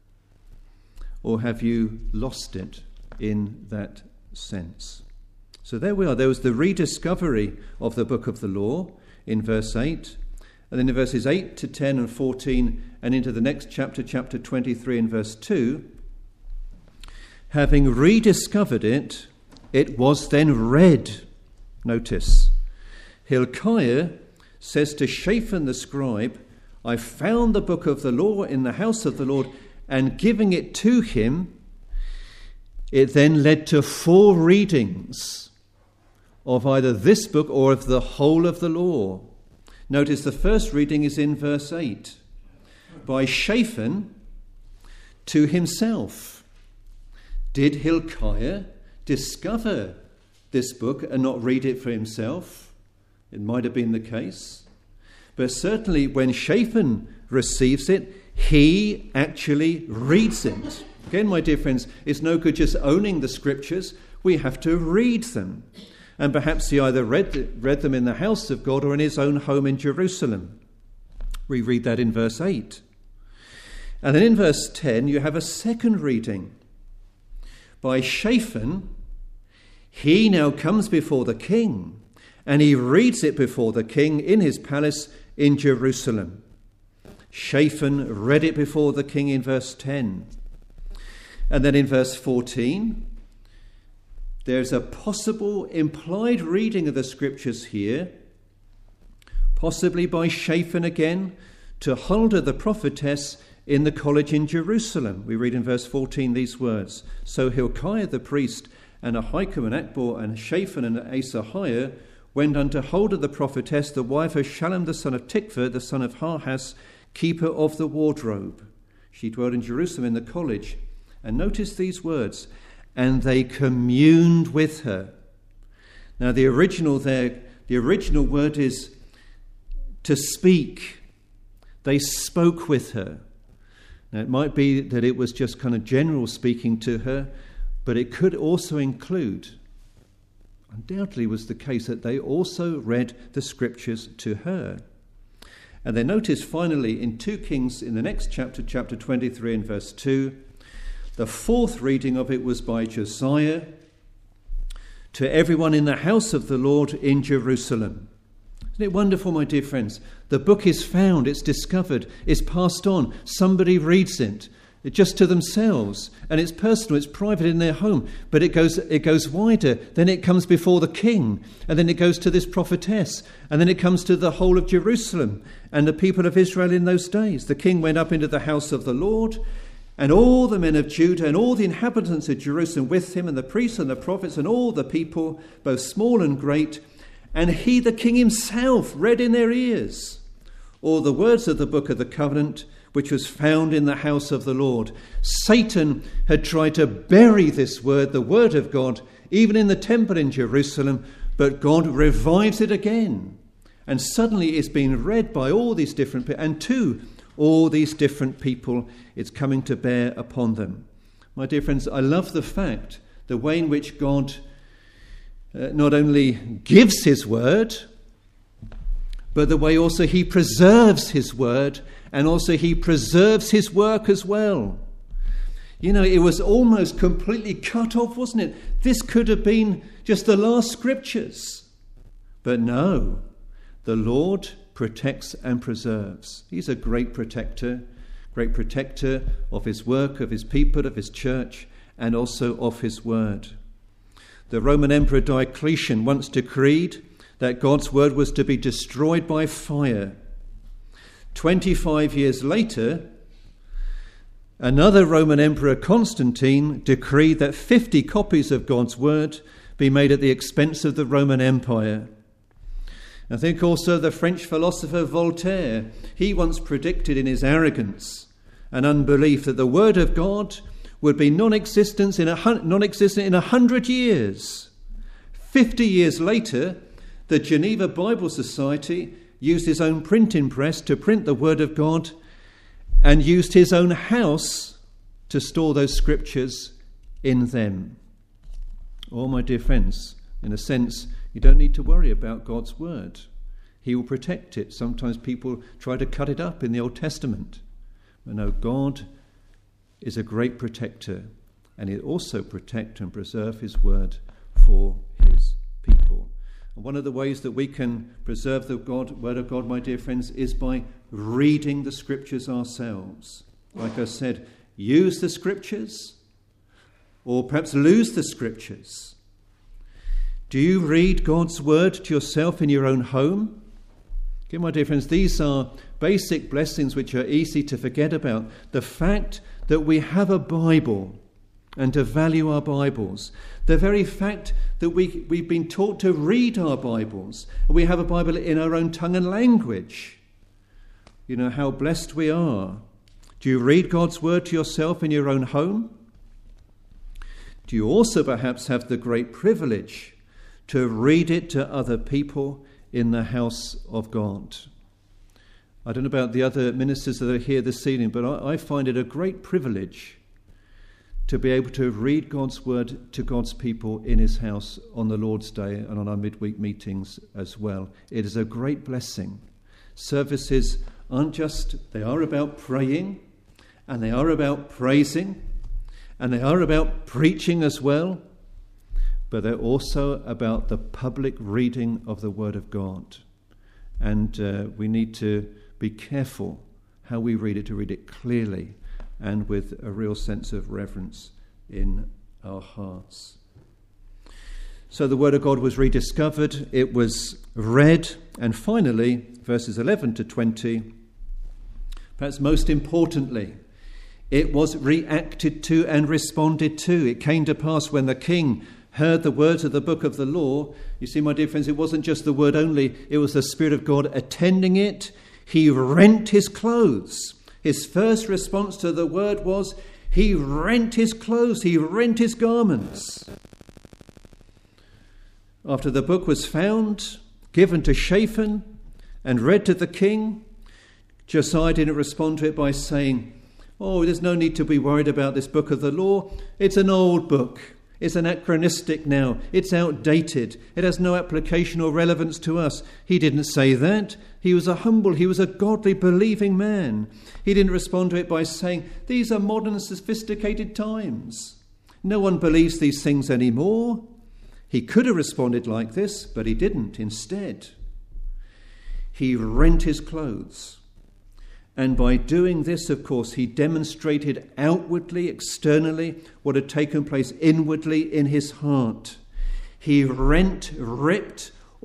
Or have you lost it in that sense? So there we are. There was the rediscovery of the book of the law in verse 8. And then in verses 8 to 10 and 14 and into the next chapter, chapter 23 and verse 2, having rediscovered it, it was then read. Notice, Hilkiah says to Shaphan the scribe, I found the book of the law in the house of the Lord, and giving it to him, it then led to 4 readings of either this book or of the whole of the law. Notice the first reading is in verse 8. By Shaphan to himself. Did Hilkiah discover this book and not read it for himself? It might have been the case. But certainly when Shaphan receives it, he actually reads it. Again, my dear friends, it's no good just owning the scriptures. We have to read them. And perhaps he either read them in the house of God or in his own home in Jerusalem. We read that in verse 8. And then in verse 10, you have a second reading. By Shaphan, he now comes before the king, and he reads it before the king in his palace in Jerusalem. Shaphan read it before the king in verse 10. And then in verse 14, there's a possible implied reading of the scriptures here, possibly by Shaphan again, to Huldah the prophetess in the college in Jerusalem. We read in verse 14 these words, So Hilkiah the priest and Ahikam and Akbor and Shaphan and Asahiah went unto Huldah the prophetess, the wife of Shallum the son of Tikvah, the son of Harhas, keeper of the wardrobe. She dwelt in Jerusalem in the college. And notice these words, and they communed with her. Now the original word is to speak. They spoke with her. Now it might be that it was just kind of general speaking to her, but it could also include, undoubtedly was the case, that they also read the scriptures to her. And then notice finally in 2 Kings in the next chapter, chapter 23 and verse 2, the fourth reading of it was by Josiah to everyone in the house of the Lord in Jerusalem. Isn't it wonderful, my dear friends? The book is found, it's discovered, it's passed on. Somebody reads it just to themselves, and it's personal, it's private in their home, but it goes wider. Then it comes before the king, and then it goes to this prophetess, and then it comes to the whole of Jerusalem and the people of Israel in those days. The king went up into the house of the Lord, and all the men of Judah and all the inhabitants of Jerusalem with him, and the priests and the prophets and all the people, both small and great. And he, the king himself, read in their ears all the words of the book of the covenant, which was found in the house of the Lord. Satan had tried to bury this word, the word of God, even in the temple in Jerusalem, but God revives it again. And suddenly it's been read by all these different people, and to all these different people it's coming to bear upon them. My dear friends, I love the fact, the way in which God not only gives his word, but the way also he preserves his word, and also he preserves his work as well. You know, it was almost completely cut off, wasn't it? This could have been just the last scriptures. But no, the Lord protects and preserves. He's a great protector of his work, of his people, of his church, and also of his word. The Roman Emperor Diocletian once decreed that God's word was to be destroyed by fire. 25 years later, another Roman Emperor, Constantine, decreed that 50 copies of God's word be made at the expense of the Roman Empire. I think also the French philosopher Voltaire, he once predicted in his arrogance and unbelief that the word of God would be non-existent in 100 years. 50 years later, the Geneva Bible Society used his own printing press to print the word of God and used his own house to store those scriptures in them. Oh, my dear friends, in a sense, you don't need to worry about God's word. He will protect it. Sometimes people try to cut it up in the Old Testament. But no, God is a great protector, and he'll also protect and preserve his word for his people. And one of the ways that we can preserve the word of God, my dear friends, is by reading the scriptures ourselves. Like I said, use the scriptures, or perhaps lose the scriptures. Do you read God's word to yourself in your own home? Okay, my dear friends, these are basic blessings which are easy to forget about. The fact that we have a Bible and to value our Bibles. The very fact that we've been taught to read our Bibles, and we have a Bible in our own tongue and language. You know how blessed we are. Do you read God's word to yourself in your own home? Do you also perhaps have the great privilege to read it to other people in the house of God? I don't know about the other ministers that are here this evening, but I find it a great privilege to be able to read God's word to God's people in his house on the Lord's Day and on our midweek meetings as well. It is a great blessing. Services aren't just, they are about praying, and they are about praising, and they are about preaching as well, but they're also about the public reading of the Word of God. And we need to be careful how we read it, to read it clearly and with a real sense of reverence in our hearts. So the Word of God was rediscovered, it was read, and finally, verses 11 to 20, perhaps most importantly, it was reacted to and responded to. It came to pass when the king heard the words of the book of the law. You see, my dear friends, it wasn't just the word only, it was the Spirit of God attending it. He rent his clothes. His first response to the word was, he rent his clothes, he rent his garments. After the book was found, given to Shaphan, and read to the king, Josiah didn't respond to it by saying, oh, there's no need to be worried about this book of the law. It's an old book. It's anachronistic now. It's outdated. It has no application or relevance to us. He didn't say that. He was a godly, believing man. He didn't respond to it by saying, these are modern, sophisticated times. No one believes these things anymore. He could have responded like this, but he didn't. Instead, he rent his clothes. And by doing this, of course, he demonstrated outwardly, externally, what had taken place inwardly in his heart. He ripped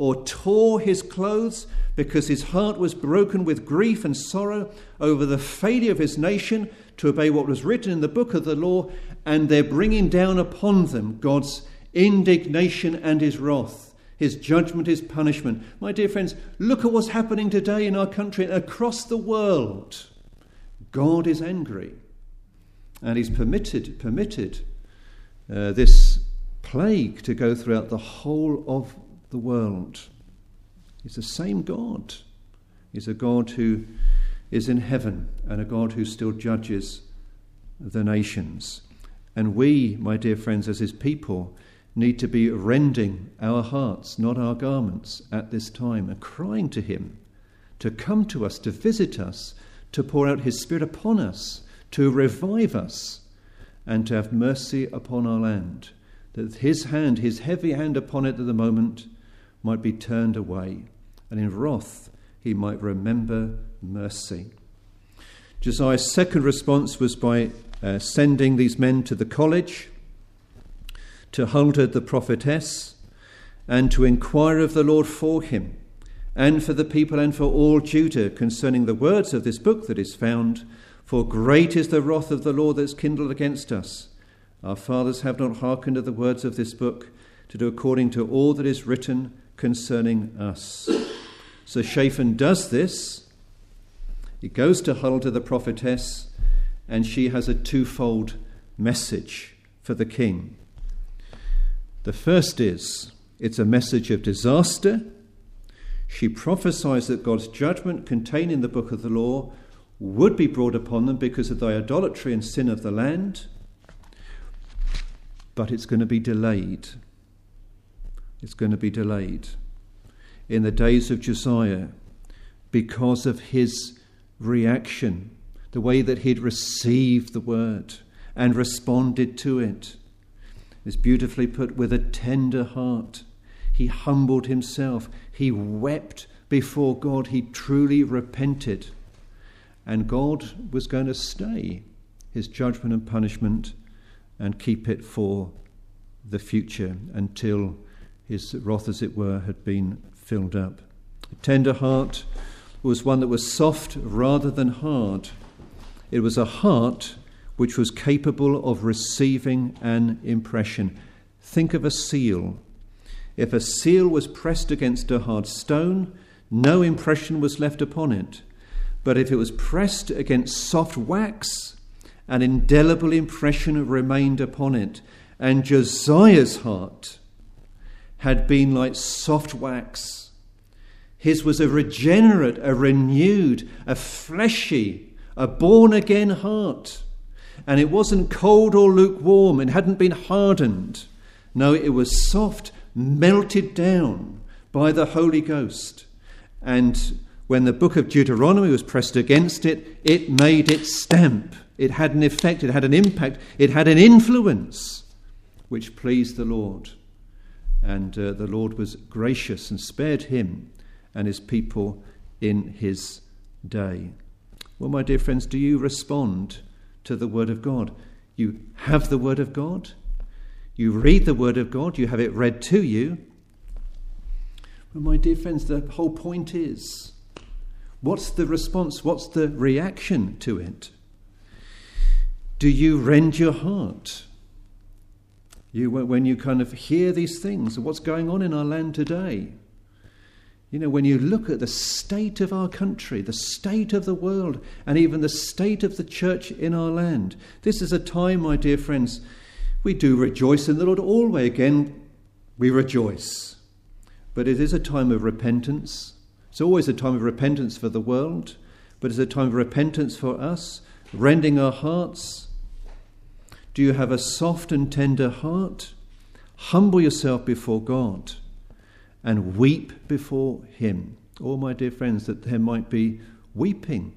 or tore his clothes, because his heart was broken with grief and sorrow over the failure of his nation to obey what was written in the book of the law, and they're bringing down upon them God's indignation and his wrath, his judgment, his punishment. My dear friends, look at what's happening today in our country and across the world. God is angry, and he's permitted this plague to go throughout the whole of the world. He's the same God. He's a God who is in heaven and a God who still judges the nations. And we, my dear friends, as his people, need to be rending our hearts, not our garments, at this time, and crying to him to come to us, to visit us, to pour out his Spirit upon us, to revive us, and to have mercy upon our land, that his hand, his heavy hand upon it at the moment, might be turned away, and in wrath he might remember mercy. Josiah's second response was by sending these men to the college, to Huldah the prophetess, and to inquire of the Lord for him, and for the people and for all Judah concerning the words of this book that is found. For great is the wrath of the Lord that's kindled against us. Our fathers have not hearkened to the words of this book, to do according to all that is written concerning us. So Shaphan does this. He goes to Huldah the prophetess, and she has a twofold message for the king. The first is, it's a message of disaster. She prophesies that God's judgment contained in the book of the law would be brought upon them because of the idolatry and sin of the land, but it's going to be delayed. It's going to be delayed in the days of Josiah because of his reaction, the way that he'd received the word and responded to it. It's beautifully put, with a tender heart. He humbled himself. He wept before God. He truly repented. And God was going to stay his judgment and punishment and keep it for the future until his wrath, as it were, had been filled up. A tender heart was one that was soft rather than hard. It was a heart which was capable of receiving an impression. Think of a seal. If a seal was pressed against a hard stone, no impression was left upon it. But if it was pressed against soft wax, an indelible impression remained upon it. And Josiah's heart had been like soft wax. His was a regenerate, a renewed, a fleshy, a born-again heart. And it wasn't cold or lukewarm. It hadn't been hardened. No, it was soft, melted down by the Holy Ghost. And when the book of Deuteronomy was pressed against it, it made its stamp. It had an effect, it had an impact, it had an influence which pleased the Lord. And the Lord was gracious and spared him and his people in his day. Well, my dear friends, do you respond to the Word of God? You have the Word of God. You read the Word of God. You have it read to you. But my dear friends, the whole point is, what's the response? What's the reaction to it? Do you rend your heart? When you kind of hear these things, what's going on in our land today? You know, when you look at the state of our country, the state of the world, and even the state of the church in our land, this is a time, my dear friends, we do rejoice in the Lord always. Again, we rejoice. But it is a time of repentance. It's always a time of repentance for the world, but it's a time of repentance for us, rending our hearts. Do you have a soft and tender heart? Humble yourself before God and weep before him. Oh, my dear friends, that there might be weeping,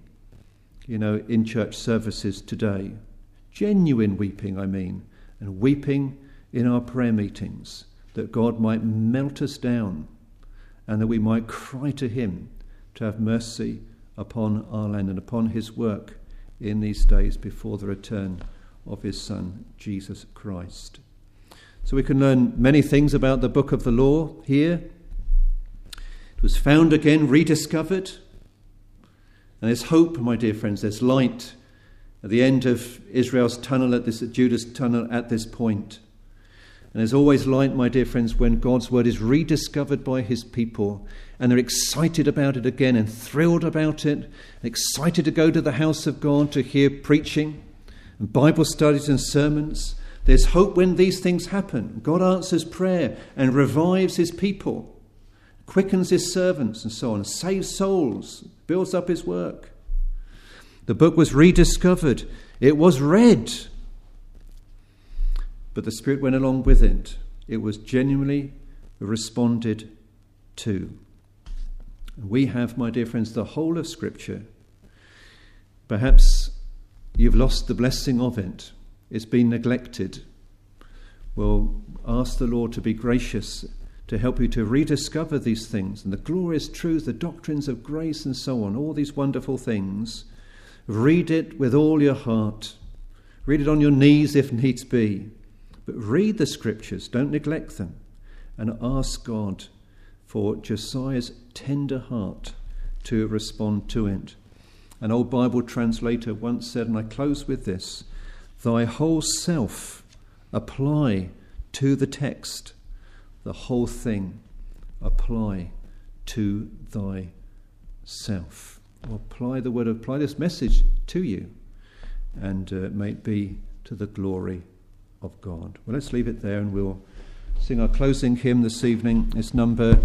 in church services today. Genuine weeping, I mean, and weeping in our prayer meetings, that God might melt us down and that we might cry to him to have mercy upon our land and upon his work in these days before the return of his Son, Jesus Christ. So we can learn many things about the book of the law here. was found again, rediscovered. And there's hope, my dear friends, there's light at the end of Israel's tunnel, at Judah's tunnel at this point. And there's always light, my dear friends, when God's word is rediscovered by his people and they're excited about it again and thrilled about it, excited to go to the house of God to hear preaching and Bible studies and sermons. There's hope when these things happen. God answers prayer and revives his people, quickens his servants and so on, saves souls, builds up his work. The book was rediscovered. It was read. But the Spirit went along with it. It was genuinely responded to. We have, my dear friends, the whole of Scripture. Perhaps you've lost the blessing of it. It's been neglected. Well, ask the Lord to be gracious, to help you to rediscover these things and the glorious truths, the doctrines of grace and so on, all these wonderful things. Read it with all your heart. Read it on your knees if needs be. But read the Scriptures, don't neglect them, and ask God for Josiah's tender heart to respond to it. An old Bible translator once said, and I close with this, thy whole self apply to the text, the whole thing apply to thyself. Or apply the word, apply this message to you, and may it be to the glory of God. Well, let's leave it there and we'll sing our closing hymn this evening. It's number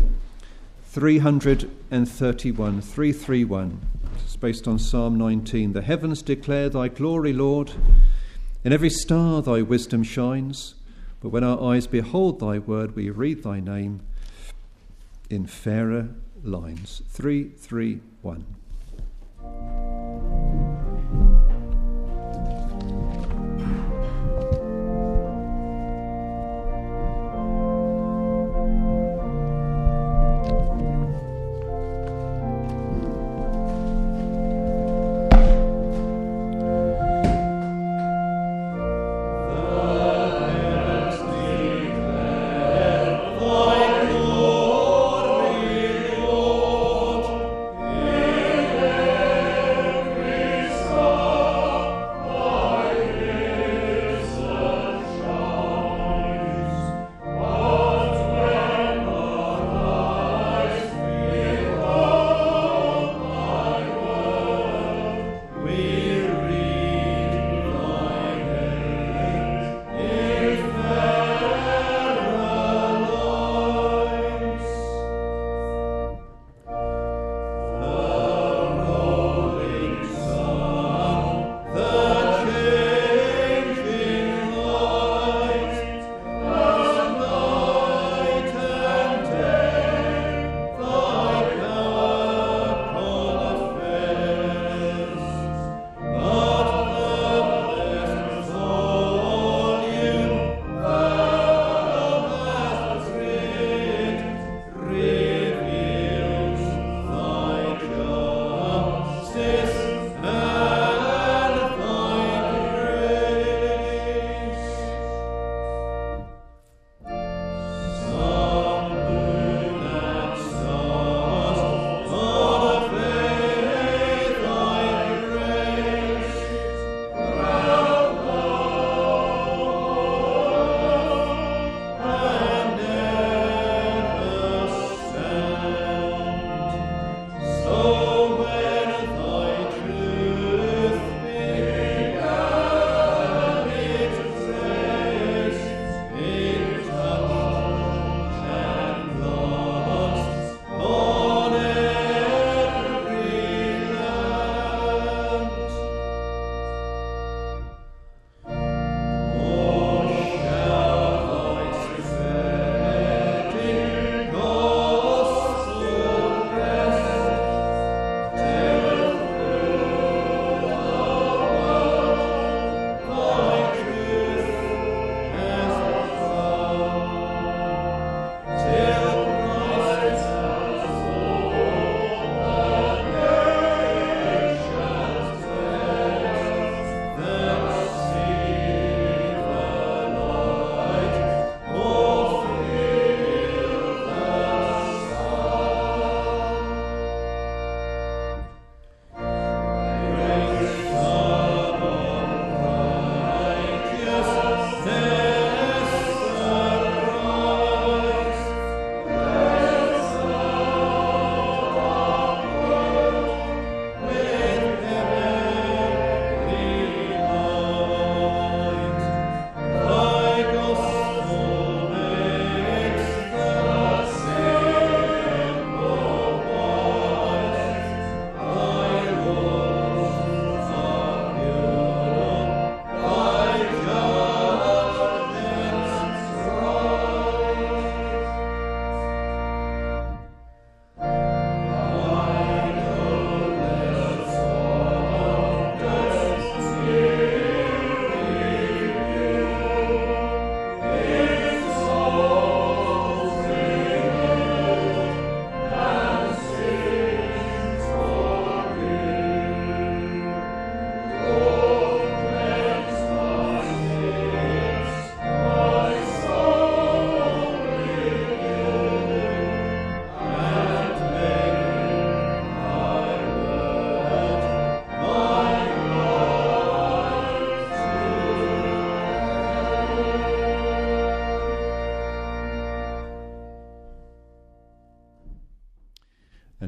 331, 331. It's based on Psalm 19. The heavens declare thy glory, Lord. In every star thy wisdom shines. But when our eyes behold thy word, we read thy name in fairer lines. 331. Thy glory, Lord, in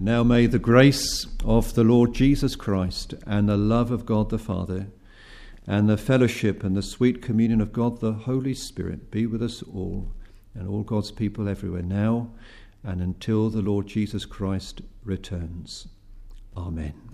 And now may the grace of the Lord Jesus Christ and the love of God the Father and the fellowship and the sweet communion of God the Holy Spirit be with us all and all God's people everywhere now and until the Lord Jesus Christ returns. Amen.